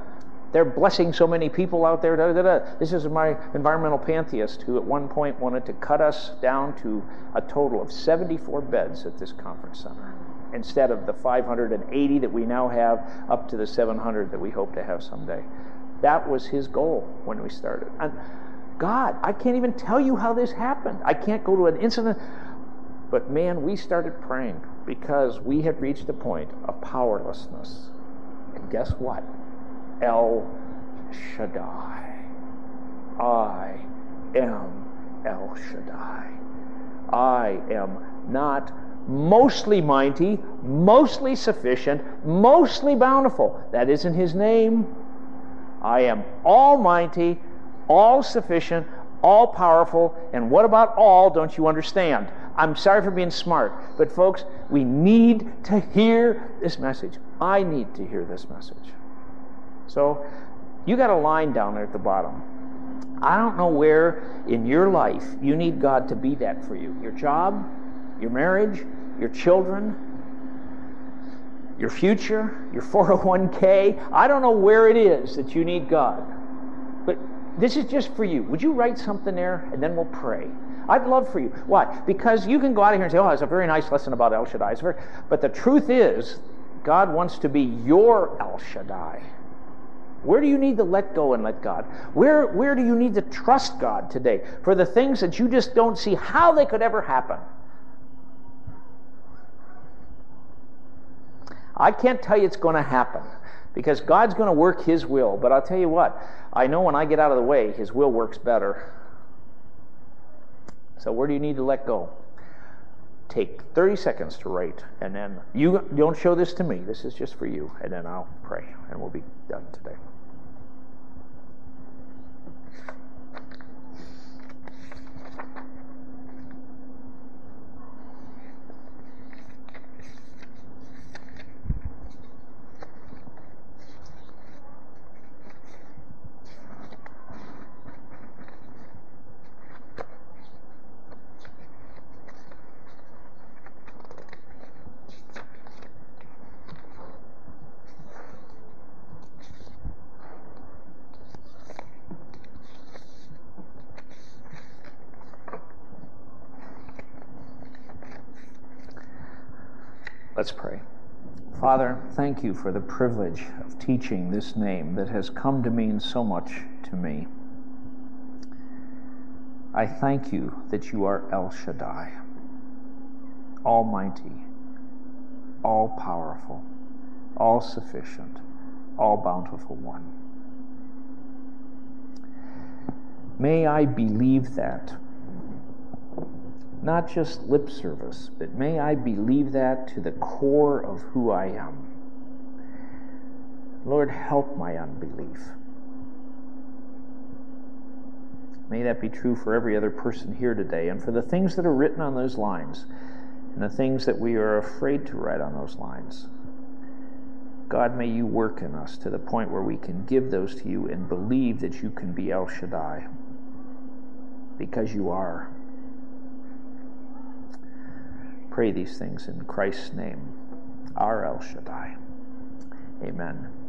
They're blessing so many people out there. Da, da, da. This is my environmental pantheist who at one point wanted to cut us down to a total of seventy-four beds at this conference center, instead of the five hundred eighty that we now have, up to the seven hundred that we hope to have someday. That was his goal when we started. And God, I can't even tell you how this happened. I can't go to an incident. But man, we started praying because we had reached a point of powerlessness. And guess what? El Shaddai. I am El Shaddai. I am not mostly mighty, mostly sufficient, mostly bountiful. That isn't his name. I am almighty, all sufficient, all powerful. And what about all don't you understand? I'm sorry for being smart, but folks, we need to hear this message. I need to hear this message. So, you got a line down there at the bottom. I don't know where in your life you need God to be that for you. Your job, your marriage, your children, your future, your four oh one k. I don't know where it is that you need God. But this is just for you. Would you write something there, and then we'll pray. I'd love for you. Why? Because you can go out of here and say, oh, it's a very nice lesson about El Shaddai. It's very... But the truth is, God wants to be your El Shaddai. Where do you need to let go and let God? Where, where do you need to trust God today for the things that you just don't see how they could ever happen? I can't tell you it's going to happen because God's going to work his will. But I'll tell you what, I know when I get out of the way, his will works better. So where do you need to let go? Take thirty seconds to write, and then you don't show this to me. This is just for you, and then I'll pray, and we'll be done today. Let's pray. Father, thank you for the privilege of teaching this name that has come to mean so much to me. I thank you that you are El Shaddai, almighty, all-powerful, all-sufficient, all-bountiful one. May I believe that. Not just lip service, but may I believe that to the core of who I am. Lord, help my unbelief. May that be true for every other person here today, and for the things that are written on those lines, and the things that we are afraid to write on those lines. God, may you work in us to the point where we can give those to you and believe that you can be El Shaddai, because you are. Pray these things in Christ's name, our El Shaddai. Amen.